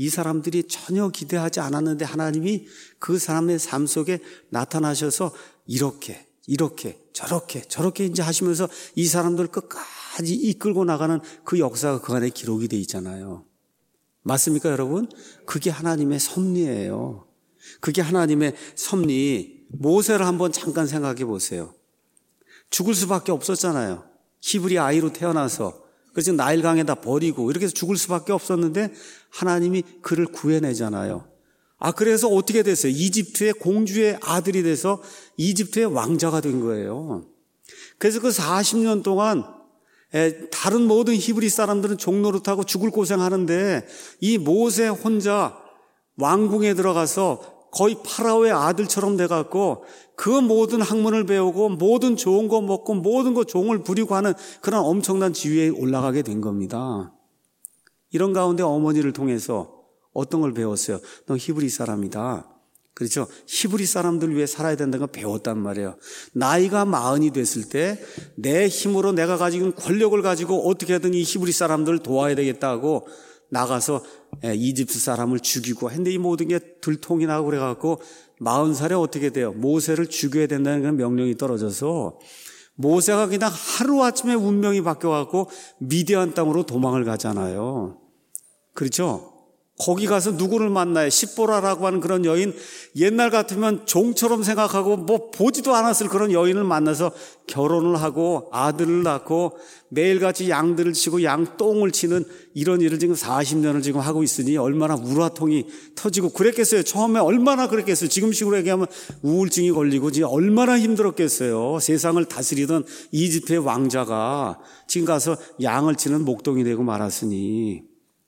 이 사람들이 전혀 기대하지 않았는데 하나님이 그 사람의 삶 속에 나타나셔서 이렇게 이렇게 저렇게 저렇게 이제 하시면서 이 사람들 끝까지 이끌고 나가는 그 역사가 그 안에 기록이 돼 있잖아요. 맞습니까, 여러분? 그게 하나님의 섭리예요. 그게 하나님의 섭리. 모세를 한번 잠깐 생각해 보세요. 죽을 수밖에 없었잖아요. 히브리 아이로 태어나서 그래서 나일강에다 버리고 이렇게 해서 죽을 수밖에 없었는데 하나님이 그를 구해내잖아요. 아, 그래서 어떻게 됐어요? 이집트의 공주의 아들이 돼서 이집트의 왕자가 된 거예요. 그래서 그 사십 년 동안 다른 모든 히브리 사람들은 종노릇하고 죽을 고생하는데 이 모세 혼자 왕궁에 들어가서 거의 파라오의 아들처럼 돼갖고 그 모든 학문을 배우고 모든 좋은 거 먹고 모든 거 종을 부리고 하는 그런 엄청난 지위에 올라가게 된 겁니다. 이런 가운데 어머니를 통해서 어떤 걸 배웠어요? 너 히브리 사람이다. 그렇죠? 히브리 사람들 위해 살아야 된다는 걸 배웠단 말이에요. 나이가 마흔이 됐을 때 내 힘으로 내가 가지고 있는 권력을 가지고 어떻게든 이 히브리 사람들을 도와야 되겠다고 나가서 이집트 사람을 죽이고 했는데 이 모든 게 들통이 나고 그래갖고 마흔 살에 어떻게 돼요? 모세를 죽여야 된다는 그런 명령이 떨어져서 모세가 그냥 하루아침에 운명이 바뀌어갖고 미디안 땅으로 도망을 가잖아요. 그렇죠? 거기 가서 누구를 만나요? 십보라라고 하는 그런 여인, 옛날 같으면 종처럼 생각하고 뭐 보지도 않았을 그런 여인을 만나서 결혼을 하고 아들을 낳고 매일같이 양들을 치고 양똥을 치는 이런 일을 지금 사십 년을 지금 하고 있으니 얼마나 우라통이 터지고 그랬겠어요. 처음에 얼마나 그랬겠어요. 지금식으로 얘기하면 우울증이 걸리고 지금 얼마나 힘들었겠어요. 세상을 다스리던 이집트의 왕자가 지금 가서 양을 치는 목동이 되고 말았으니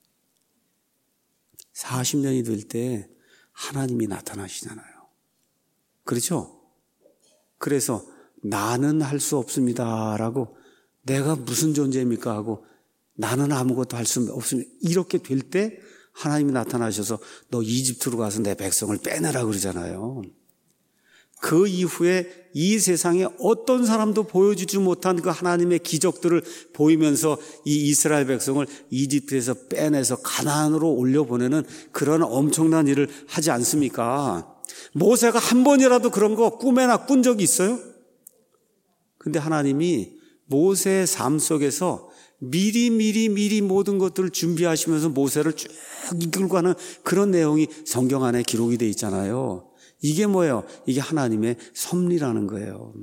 사십 년이 될 때 하나님이 나타나시잖아요. 그렇죠? 그래서 나는 할 수 없습니다라고 내가 무슨 존재입니까 하고 나는 아무것도 할 수 없습니다. 이렇게 될 때 하나님이 나타나셔서 너 이집트로 가서 내 백성을 빼내라 그러잖아요. 그 이후에 이 세상에 어떤 사람도 보여주지 못한 그 하나님의 기적들을 보이면서 이 이스라엘 백성을 이집트에서 빼내서 가나안으로 올려보내는 그런 엄청난 일을 하지 않습니까? 모세가 한 번이라도 그런 거 꿈에나 꾼 적이 있어요? 근데 하나님이 모세의 삶 속에서 미리 미리 미리 모든 것들을 준비하시면서 모세를 쭉 이끌고 가는 그런 내용이 성경 안에 기록이 돼 있잖아요. 이게 뭐예요? 이게 하나님의 섭리라는 거예요.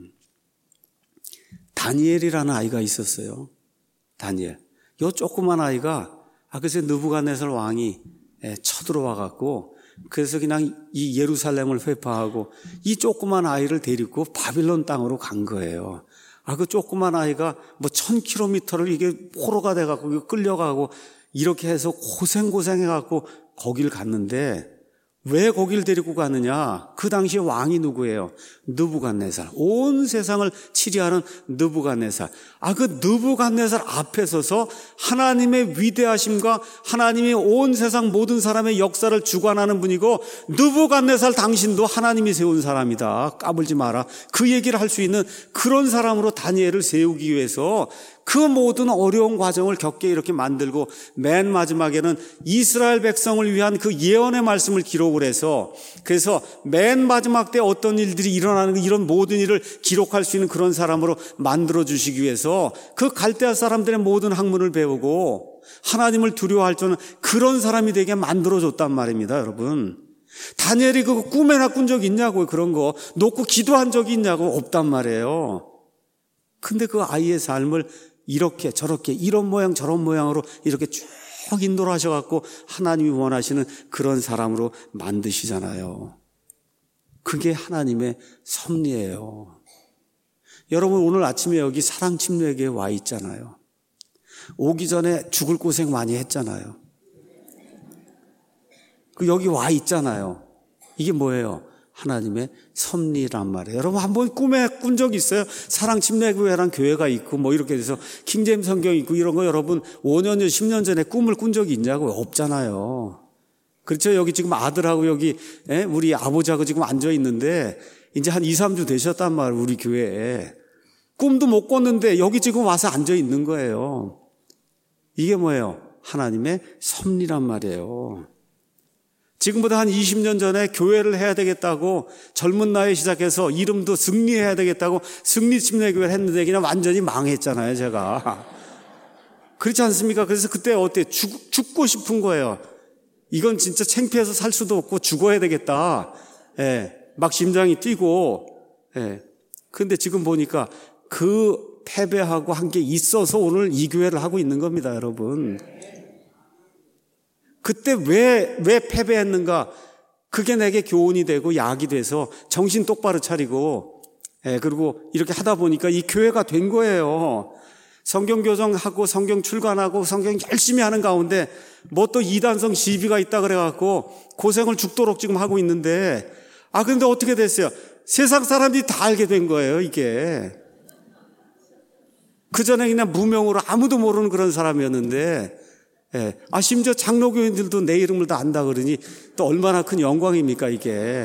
다니엘이라는 아이가 있었어요. 다니엘. 요 조그만 아이가 아 그래서 느부갓네살 왕이 쳐들어와 갖고 그래서 그냥 이 예루살렘을 회파하고 이 조그만 아이를 데리고 바빌론 땅으로 간 거예요. 아 그 조그만 아이가 뭐 천 킬로미터를 이게 포로가 돼 갖고 끌려가고 이렇게 해서 고생고생 해 갖고 거길 갔는데 왜 거길 데리고 가느냐? 그 당시에 왕이 누구예요? 느부갓네살. 온 세상을 치리하는 느부갓네살. 아, 그 느부갓네살 앞에 서서 하나님의 위대하심과 하나님이 온 세상 모든 사람의 역사를 주관하는 분이고 느부갓네살 당신도 하나님이 세운 사람이다. 까불지 마라. 그 얘기를 할 수 있는 그런 사람으로 다니엘을 세우기 위해서 그 모든 어려운 과정을 겪게 이렇게 만들고 맨 마지막에는 이스라엘 백성을 위한 그 예언의 말씀을 기록을 해서 그래서 맨 마지막 때 어떤 일들이 일어나는 이런 모든 일을 기록할 수 있는 그런 사람으로 만들어 주시기 위해서 그 갈대아 사람들의 모든 학문을 배우고 하나님을 두려워할 줄 아는 그런 사람이 되게 만들어 줬단 말입니다, 여러분. 다니엘이 그거 꿈에나 꾼 적 있냐고요. 그런 거 놓고 기도한 적이 있냐고. 없단 말이에요. 근데 그 아이의 삶을 이렇게 저렇게 이런 모양 저런 모양으로 이렇게 쭉 인도를 하셔갖고 하나님이 원하시는 그런 사람으로 만드시잖아요. 그게 하나님의 섭리예요. 여러분 오늘 아침에 여기 사랑침례교회에 와 있잖아요. 오기 전에 죽을 고생 많이 했잖아요. 그 여기 와 있잖아요. 이게 뭐예요? 하나님의 섭리란 말이에요. 여러분 한번 꿈에 꾼 적 있어요? 사랑침례교회란 교회가 있고 뭐 이렇게 돼서 킹제임 성경이 있고 이런 거 여러분 오 년 전, 십 년 전에 꿈을 꾼 적이 있냐고? 없잖아요. 그렇죠? 여기 지금 아들하고 여기 에? 우리 아버지하고 지금 앉아 있는데 이제 한 이, 삼 주 되셨단 말이에요. 우리 교회에. 꿈도 못 꿨는데 여기 지금 와서 앉아 있는 거예요. 이게 뭐예요? 하나님의 섭리란 말이에요. 지금보다 한 이십 년 전에 교회를 해야 되겠다고 젊은 나이에 시작해서 이름도 승리해야 되겠다고 승리침례교회를 했는데 그냥 완전히 망했잖아요, 제가. 그렇지 않습니까? 그래서 그때 어때? 죽, 죽고 싶은 거예요. 이건 진짜 창피해서 살 수도 없고 죽어야 되겠다. 예, 막 심장이 뛰고. 예. 근데 지금 보니까 그 패배하고 한 게 있어서 오늘 이 교회를 하고 있는 겁니다, 여러분. 그때 왜, 왜 패배했는가? 그게 내게 교훈이 되고 약이 돼서 정신 똑바로 차리고, 예, 그리고 이렇게 하다 보니까 이 교회가 된 거예요. 성경 교정하고 성경 출간하고 성경 열심히 하는 가운데 뭐 또 이단성 시비가 있다 그래갖고 고생을 죽도록 지금 하고 있는데, 아, 그런데 어떻게 됐어요? 세상 사람들이 다 알게 된 거예요, 이게. 그전에 그냥 무명으로 아무도 모르는 그런 사람이었는데, 예. 아, 심지어 장로교인들도 내 이름을 다 안다 그러니 또 얼마나 큰 영광입니까, 이게.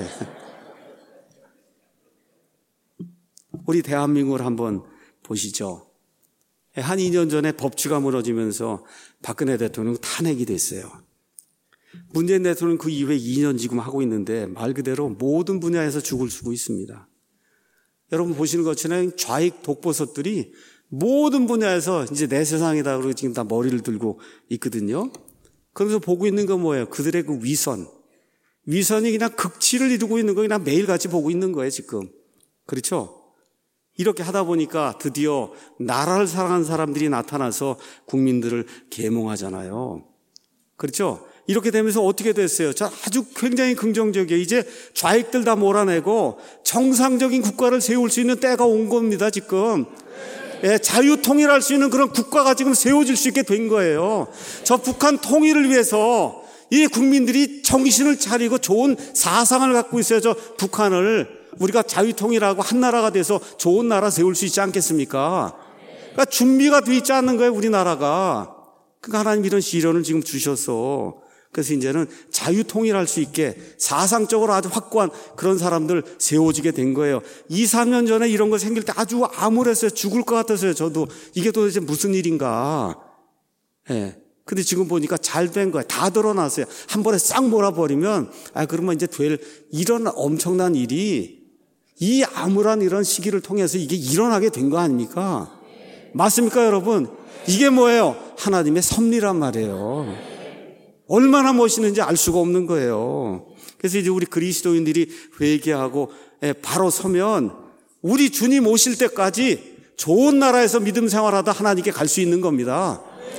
우리 대한민국을 한번 보시죠. 한 이 년 전에 법치가 무너지면서 박근혜 대통령 탄핵이 됐어요. 문재인 대통령 그 이후에 이 년 지금 하고 있는데 말 그대로 모든 분야에서 죽을 쓰고 있습니다. 여러분 보시는 것처럼 좌익 독보섯들이 모든 분야에서 이제 내 세상이다 그러고 지금 다 머리를 들고 있거든요. 그러면서 보고 있는 건 뭐예요? 그들의 그 위선. 위선이 그냥 극치를 이루고 있는 거 그냥 매일같이 보고 있는 거예요, 지금. 그렇죠? 이렇게 하다 보니까 드디어 나라를 사랑하는 사람들이 나타나서 국민들을 계몽하잖아요. 그렇죠? 이렇게 되면서 어떻게 됐어요? 저 아주 굉장히 긍정적이에요. 이제 좌익들 다 몰아내고 정상적인 국가를 세울 수 있는 때가 온 겁니다, 지금. 예, 자유 통일할 수 있는 그런 국가가 지금 세워질 수 있게 된 거예요. 저 북한 통일을 위해서 이 국민들이 정신을 차리고 좋은 사상을 갖고 있어야 저 북한을 우리가 자유 통일하고 한 나라가 돼서 좋은 나라 세울 수 있지 않겠습니까? 그러니까 준비가 돼 있지 않는 거예요, 우리나라가. 그러니까 하나님 이런 시련을 지금 주셔서 그래서 이제는 자유 통일할 수 있게 사상적으로 아주 확고한 그런 사람들 세워지게 된 거예요. 이, 삼 년 전에 이런 거 생길 때 아주 암울했어요. 죽을 것 같았어요. 저도 이게 도대체 무슨 일인가. 예. 근데 지금 보니까 잘 된 거예요. 다 드러났어요. 한 번에 싹 몰아버리면 아 그러면 이제 될 이런 엄청난 일이 이 암울한 이런 시기를 통해서 이게 일어나게 된 거 아닙니까? 맞습니까, 여러분? 이게 뭐예요? 하나님의 섭리란 말이에요. 얼마나 멋있는지 알 수가 없는 거예요. 그래서 이제 우리 그리스도인들이 회개하고 바로 서면 우리 주님 오실 때까지 좋은 나라에서 믿음 생활하다 하나님께 갈 수 있는 겁니다.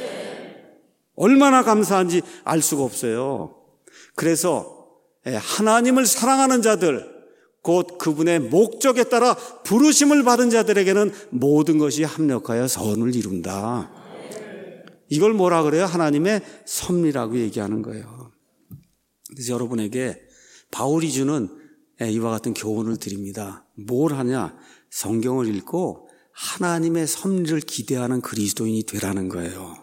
얼마나 감사한지 알 수가 없어요. 그래서 하나님을 사랑하는 자들, 곧 그분의 목적에 따라 부르심을 받은 자들에게는 모든 것이 합력하여 선을 이룬다. 이걸 뭐라 그래요? 하나님의 섭리라고 얘기하는 거예요. 그래서 여러분에게 바울이 주는 이와 같은 교훈을 드립니다. 뭘 하냐? 성경을 읽고 하나님의 섭리를 기대하는 그리스도인이 되라는 거예요.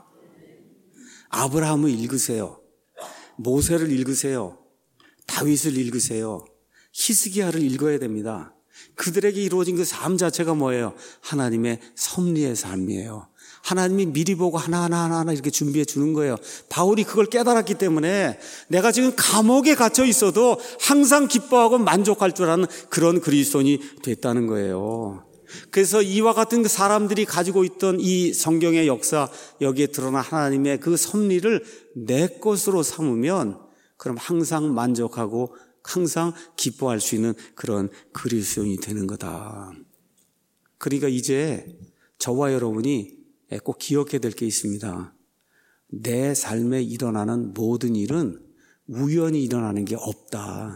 아브라함을 읽으세요. 모세를 읽으세요. 다윗을 읽으세요. 히스기야를 읽어야 됩니다. 그들에게 이루어진 그 삶 자체가 뭐예요? 하나님의 섭리의 삶이에요. 하나님이 미리 보고 하나하나 하나하나 이렇게 준비해 주는 거예요. 바울이 그걸 깨달았기 때문에 내가 지금 감옥에 갇혀 있어도 항상 기뻐하고 만족할 줄 아는 그런 그리스도인이 됐다는 거예요. 그래서 이와 같은 사람들이 가지고 있던 이 성경의 역사, 여기에 드러난 하나님의 그 섭리를 내 것으로 삼으면 그럼 항상 만족하고 항상 기뻐할 수 있는 그런 그리스도인이 되는 거다. 그러니까 이제 저와 여러분이 꼭 기억해야 될 게 있습니다. 내 삶에 일어나는 모든 일은 우연히 일어나는 게 없다.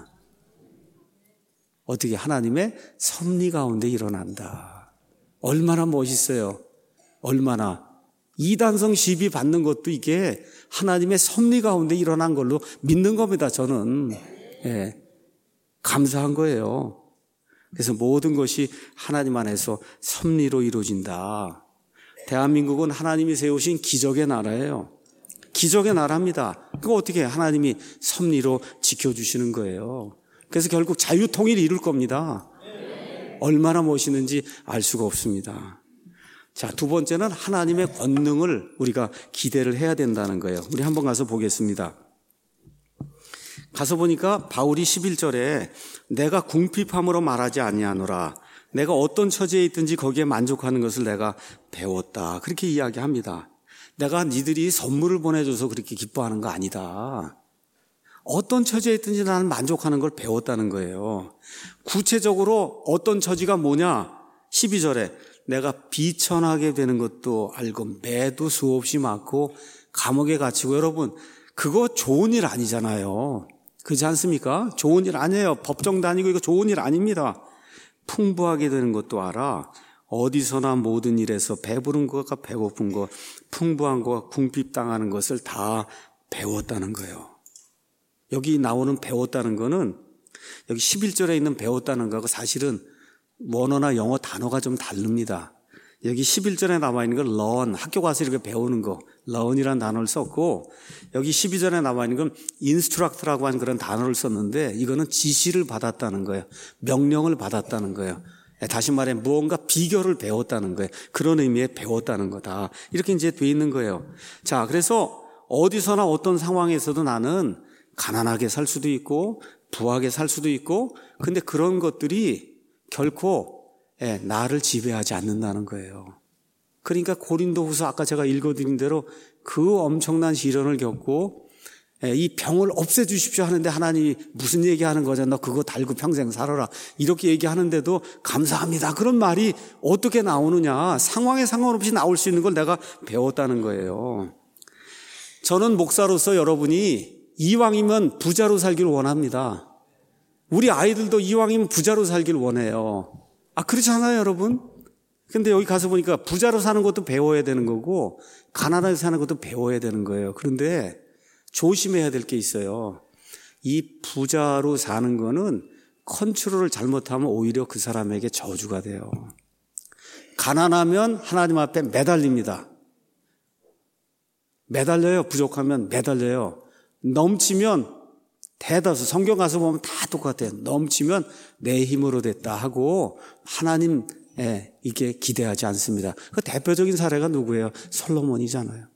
어떻게 하나님의 섭리 가운데 일어난다. 얼마나 멋있어요. 얼마나. 이단성 시비 받는 것도 이게 하나님의 섭리 가운데 일어난 걸로 믿는 겁니다. 저는. 예, 감사한 거예요. 그래서 모든 것이 하나님 안에서 섭리로 이루어진다. 대한민국은 하나님이 세우신 기적의 나라예요. 기적의 나라입니다. 그거 어떻게 하나님이 섭리로 지켜주시는 거예요. 그래서 결국 자유통일이 이룰 겁니다. 얼마나 멋있는지 알 수가 없습니다. 자, 두 번째는 하나님의 권능을 우리가 기대를 해야 된다는 거예요. 우리 한번 가서 보겠습니다. 가서 보니까 바울이 십일 절에 내가 궁핍함으로 말하지 아니하노라. 내가 어떤 처지에 있든지 거기에 만족하는 것을 내가 배웠다. 그렇게 이야기합니다. 내가 니들이 선물을 보내줘서 그렇게 기뻐하는 거 아니다. 어떤 처지에 있든지 나는 만족하는 걸 배웠다는 거예요. 구체적으로 어떤 처지가 뭐냐? 십이 절에 내가 비천하게 되는 것도 알고 매도 수없이 많고 감옥에 갇히고, 여러분 그거 좋은 일 아니잖아요. 그렇지 않습니까? 좋은 일 아니에요. 법정 다니고 이거 좋은 일 아닙니다. 풍부하게 되는 것도 알아. 어디서나 모든 일에서 배부른 것과 배고픈 것, 풍부한 것과 궁핍당하는 것을 다 배웠다는 거예요. 여기 나오는 배웠다는 거는 여기 십일 절에 있는 배웠다는 거하고 사실은 원어나 영어 단어가 좀 다릅니다. 여기 십일 절에 나와 있는 건 learn, 학교 가서 이렇게 배우는 거, learn이라는 단어를 썼고, 여기 십이 절에 나와 있는 건 instruct라고 하는 그런 단어를 썼는데, 이거는 지시를 받았다는 거예요. 명령을 받았다는 거예요. 다시 말해 무언가 비결을 배웠다는 거예요. 그런 의미의 배웠다는 거다. 이렇게 이제 돼 있는 거예요. 자, 그래서 어디서나 어떤 상황에서도 나는 가난하게 살 수도 있고 부하게 살 수도 있고, 근데 그런 것들이 결코 예, 나를 지배하지 않는다는 거예요. 그러니까 고린도후서 아까 제가 읽어드린 대로 그 엄청난 시련을 겪고 예, 이 병을 없애주십시오 하는데 하나님이 무슨 얘기하는 거잖아. 너 그거 달고 평생 살아라. 이렇게 얘기하는데도 감사합니다. 그런 말이 어떻게 나오느냐. 상황에 상관없이 나올 수 있는 걸 내가 배웠다는 거예요. 저는 목사로서 여러분이 이왕이면 부자로 살기를 원합니다. 우리 아이들도 이왕이면 부자로 살기를 원해요. 아, 그렇지 않아요, 여러분? 근데 여기 가서 보니까 부자로 사는 것도 배워야 되는 거고 가난하게 사는 것도 배워야 되는 거예요. 그런데 조심해야 될 게 있어요. 이 부자로 사는 거는 컨트롤을 잘못하면 오히려 그 사람에게 저주가 돼요. 가난하면 하나님 앞에 매달립니다. 매달려요. 부족하면 매달려요. 넘치면 대다수 성경 가서 보면 다 똑같아요. 넘치면 내 힘으로 됐다 하고 하나님에 이게 기대하지 않습니다. 그 대표적인 사례가 누구예요? 솔로몬이잖아요.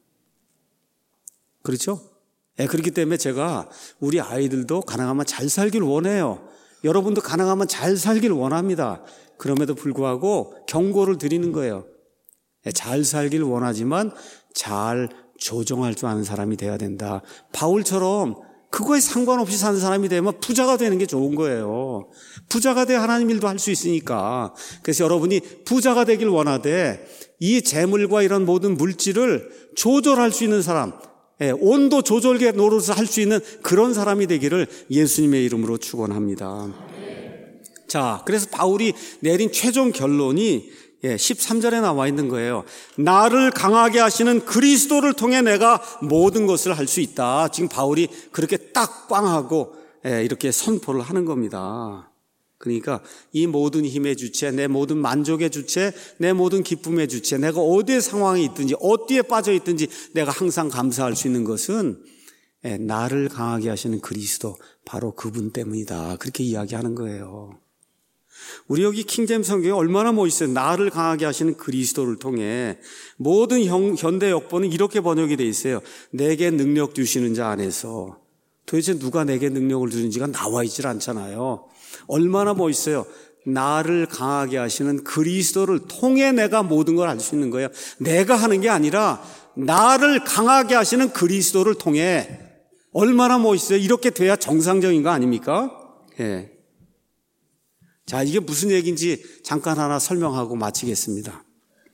그렇죠? 네, 그렇기 때문에 제가 우리 아이들도 가능하면 잘 살길 원해요. 여러분도 가능하면 잘 살길 원합니다. 그럼에도 불구하고 경고를 드리는 거예요. 네, 잘 살길 원하지만 잘 조정할 줄 아는 사람이 돼야 된다. 바울처럼 그거에 상관없이 사는 사람이 되면 부자가 되는 게 좋은 거예요. 부자가 돼 하나님 일도 할 수 있으니까. 그래서 여러분이 부자가 되길 원하되 이 재물과 이런 모든 물질을 조절할 수 있는 사람, 예, 온도 조절계 노릇을 할 수 있는 그런 사람이 되기를 예수님의 이름으로 축원합니다. 자, 그래서 바울이 내린 최종 결론이 예, 십삼 절에 나와 있는 거예요. 나를 강하게 하시는 그리스도를 통해 내가 모든 것을 할 수 있다. 지금 바울이 그렇게 딱 꽝하고 예, 이렇게 선포를 하는 겁니다. 그러니까 이 모든 힘의 주체, 내 모든 만족의 주체, 내 모든 기쁨의 주체, 내가 어디에 상황이 있든지 어디에 빠져 있든지 내가 항상 감사할 수 있는 것은 예, 나를 강하게 하시는 그리스도, 바로 그분 때문이다. 그렇게 이야기하는 거예요. 우리 여기 킹제임스 성경에 얼마나 멋있어요. 나를 강하게 하시는 그리스도를 통해. 모든 형, 현대 역본은 이렇게 번역이 돼 있어요. 내게 능력 주시는 자 안에서. 도대체 누가 내게 능력을 주는지가 나와 있질 않잖아요. 얼마나 멋있어요. 나를 강하게 하시는 그리스도를 통해 내가 모든 걸 할 수 있는 거예요. 내가 하는 게 아니라 나를 강하게 하시는 그리스도를 통해. 얼마나 멋있어요. 이렇게 돼야 정상적인 거 아닙니까? 예. 자, 이게 무슨 얘기인지 잠깐 하나 설명하고 마치겠습니다.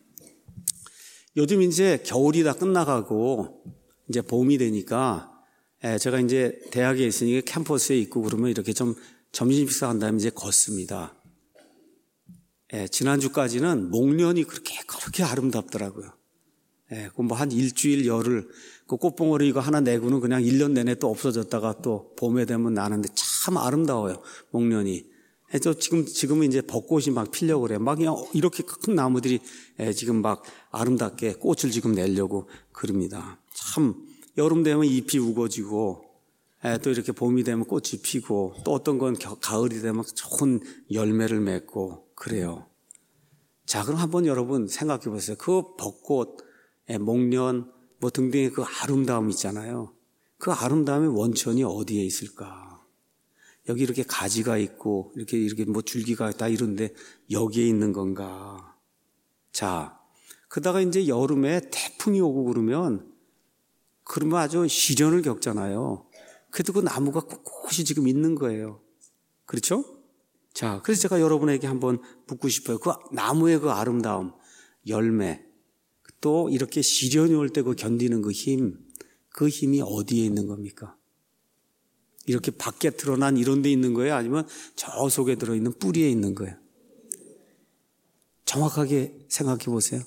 요즘 이제 겨울이 다 끝나가고 이제 봄이 되니까 제가 이제 대학에 있으니까 캠퍼스에 있고 그러면 이렇게 좀 점심 식사한 다음에 이제 걷습니다. 지난주까지는 목련이 그렇게 그렇게 아름답더라고요. 그 뭐 한 일주일 열흘 그 꽃봉오리 이거 하나 내고는 그냥 일 년 내내 또 없어졌다가 또 봄에 되면 나는데 참 아름다워요, 목련이. 저 지금, 지금은 이제 벚꽃이 막 피려고 그래. 막 이렇게 큰 나무들이 지금 막 아름답게 꽃을 지금 내려고 그럽니다. 참, 여름 되면 잎이 우거지고, 또 이렇게 봄이 되면 꽃이 피고, 또 어떤 건 가을이 되면 좋은 열매를 맺고, 그래요. 자, 그럼 한번 여러분 생각해 보세요. 그 벚꽃, 목련, 뭐 등등의 그 아름다움 있잖아요. 그 아름다움의 원천이 어디에 있을까? 여기 이렇게 가지가 있고 이렇게 이렇게 뭐 줄기가 다 이런데 여기에 있는 건가? 자, 그러다가 이제 여름에 태풍이 오고 그러면 그러면 아주 시련을 겪잖아요. 그래도 그 나무가 꿋꿋이 지금 있는 거예요. 그렇죠? 자, 그래서 제가 여러분에게 한번 묻고 싶어요. 그 나무의 그 아름다움, 열매, 또 이렇게 시련이 올 때 그 견디는 그 힘, 그 힘이 어디에 있는 겁니까? 이렇게 밖에 드러난 이런 데 있는 거예요? 아니면 저 속에 들어있는 뿌리에 있는 거예요? 정확하게 생각해 보세요.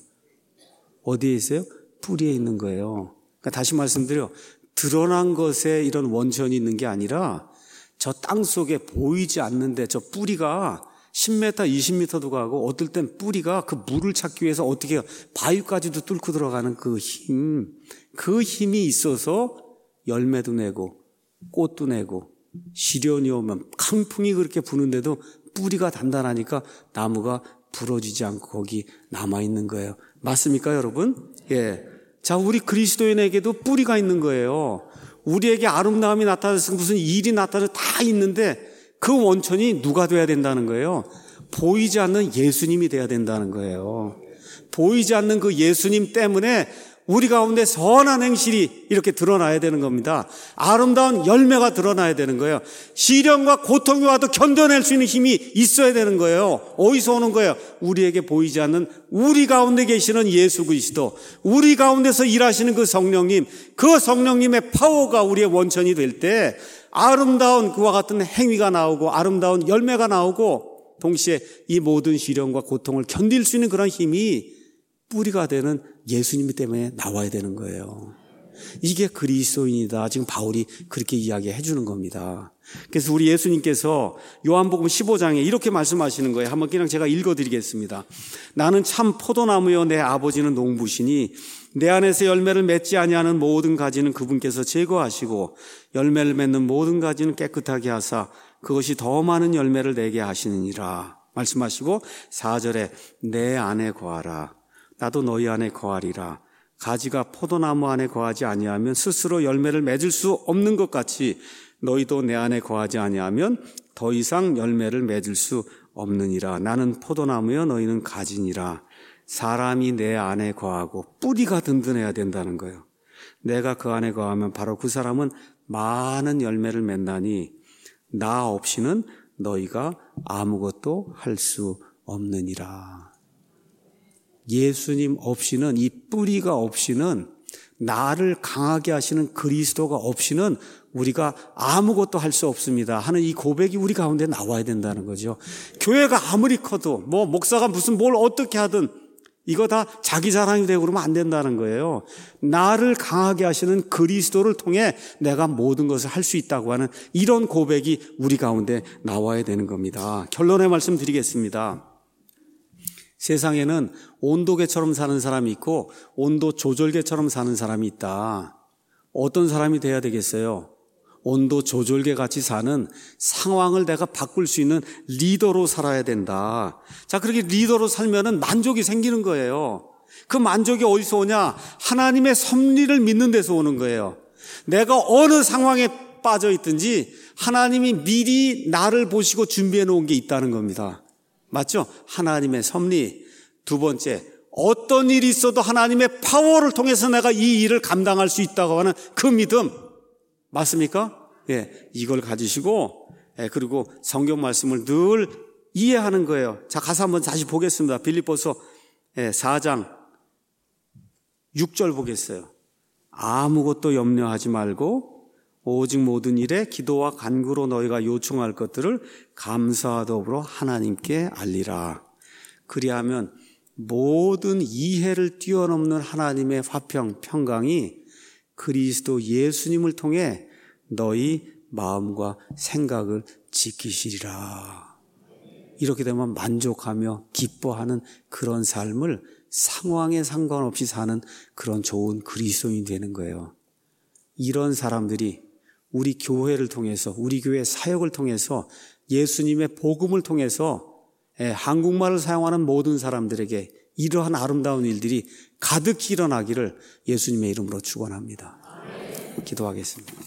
어디에 있어요? 뿌리에 있는 거예요. 그러니까 다시 말씀드려, 드러난 것에 이런 원천이 있는 게 아니라 저 땅 속에 보이지 않는데 저 뿌리가 십 미터, 이십 미터도 가고 어떨 땐 뿌리가 그 물을 찾기 위해서 어떻게 해요? 바위까지도 뚫고 들어가는 그 힘, 그 힘이 있어서 열매도 내고 꽃도 내고 시련이 오면 강풍이 그렇게 부는데도 뿌리가 단단하니까 나무가 부러지지 않고 거기 남아있는 거예요. 맞습니까, 여러분? 예. 자, 우리 그리스도인에게도 뿌리가 있는 거예요. 우리에게 아름다움이 나타나서 무슨 일이 나타나서 다 있는데 그 원천이 누가 돼야 된다는 거예요? 보이지 않는 예수님이 돼야 된다는 거예요. 보이지 않는 그 예수님 때문에 우리 가운데 선한 행실이 이렇게 드러나야 되는 겁니다. 아름다운 열매가 드러나야 되는 거예요. 시련과 고통이 와도 견뎌낼 수 있는 힘이 있어야 되는 거예요. 어디서 오는 거예요? 우리에게 보이지 않는 우리 가운데 계시는 예수 그리스도, 우리 가운데서 일하시는 그 성령님, 그 성령님의 파워가 우리의 원천이 될 때 아름다운 그와 같은 행위가 나오고 아름다운 열매가 나오고 동시에 이 모든 시련과 고통을 견딜 수 있는 그런 힘이 뿌리가 되는 예수님 때문에 나와야 되는 거예요. 이게 그리스도인이다. 지금 바울이 그렇게 이야기해 주는 겁니다. 그래서 우리 예수님께서 요한복음 십오 장에 이렇게 말씀하시는 거예요. 한번 그냥 제가 읽어드리겠습니다. 나는 참 포도나무여 내 아버지는 농부시니 내 안에서 열매를 맺지 아니하는 모든 가지는 그분께서 제거하시고 열매를 맺는 모든 가지는 깨끗하게 하사 그것이 더 많은 열매를 내게 하시느니라 말씀하시고 사 절에 내 안에 거하라. 나도 너희 안에 거하리라. 가지가 포도나무 안에 거하지 아니하면 스스로 열매를 맺을 수 없는 것 같이 너희도 내 안에 거하지 아니하면 더 이상 열매를 맺을 수 없느니라. 나는 포도나무여 너희는 가지니라. 사람이 내 안에 거하고 뿌리가 든든해야 된다는 거예요. 내가 그 안에 거하면 바로 그 사람은 많은 열매를 맺나니 나 없이는 너희가 아무것도 할 수 없느니라. 예수님 없이는, 이 뿌리가 없이는, 나를 강하게 하시는 그리스도가 없이는 우리가 아무것도 할 수 없습니다 하는 이 고백이 우리 가운데 나와야 된다는 거죠. 교회가 아무리 커도 뭐 목사가 무슨 뭘 어떻게 하든 이거 다 자기 자랑이 되고 그러면 안 된다는 거예요. 나를 강하게 하시는 그리스도를 통해 내가 모든 것을 할 수 있다고 하는 이런 고백이 우리 가운데 나와야 되는 겁니다. 결론의 말씀 드리겠습니다. 세상에는 온도계처럼 사는 사람이 있고 온도 조절계처럼 사는 사람이 있다. 어떤 사람이 돼야 되겠어요? 온도 조절계 같이 사는, 상황을 내가 바꿀 수 있는 리더로 살아야 된다. 자, 그렇게 리더로 살면은 만족이 생기는 거예요. 그 만족이 어디서 오냐? 하나님의 섭리를 믿는 데서 오는 거예요. 내가 어느 상황에 빠져 있든지 하나님이 미리 나를 보시고 준비해 놓은 게 있다는 겁니다. 맞죠? 하나님의 섭리. 두 번째, 어떤 일이 있어도 하나님의 파워를 통해서 내가 이 일을 감당할 수 있다고 하는 그 믿음. 맞습니까? 예, 이걸 가지시고, 예, 그리고 성경 말씀을 늘 이해하는 거예요. 자, 가서 한번 다시 보겠습니다. 빌립보서 예, 사 장 육 절 보겠어요. 아무것도 염려하지 말고 오직 모든 일에 기도와 간구로 너희가 요청할 것들을 감사와 더불어 하나님께 알리라. 그리하면 모든 이해를 뛰어넘는 하나님의 화평, 평강이 그리스도 예수님을 통해 너희 마음과 생각을 지키시리라. 이렇게 되면 만족하며 기뻐하는 그런 삶을 상황에 상관없이 사는 그런 좋은 그리스도인이 되는 거예요. 이런 사람들이 우리 교회를 통해서, 우리 교회 사역을 통해서, 예수님의 복음을 통해서 한국말을 사용하는 모든 사람들에게 이러한 아름다운 일들이 가득히 일어나기를 예수님의 이름으로 축원합니다. 기도하겠습니다.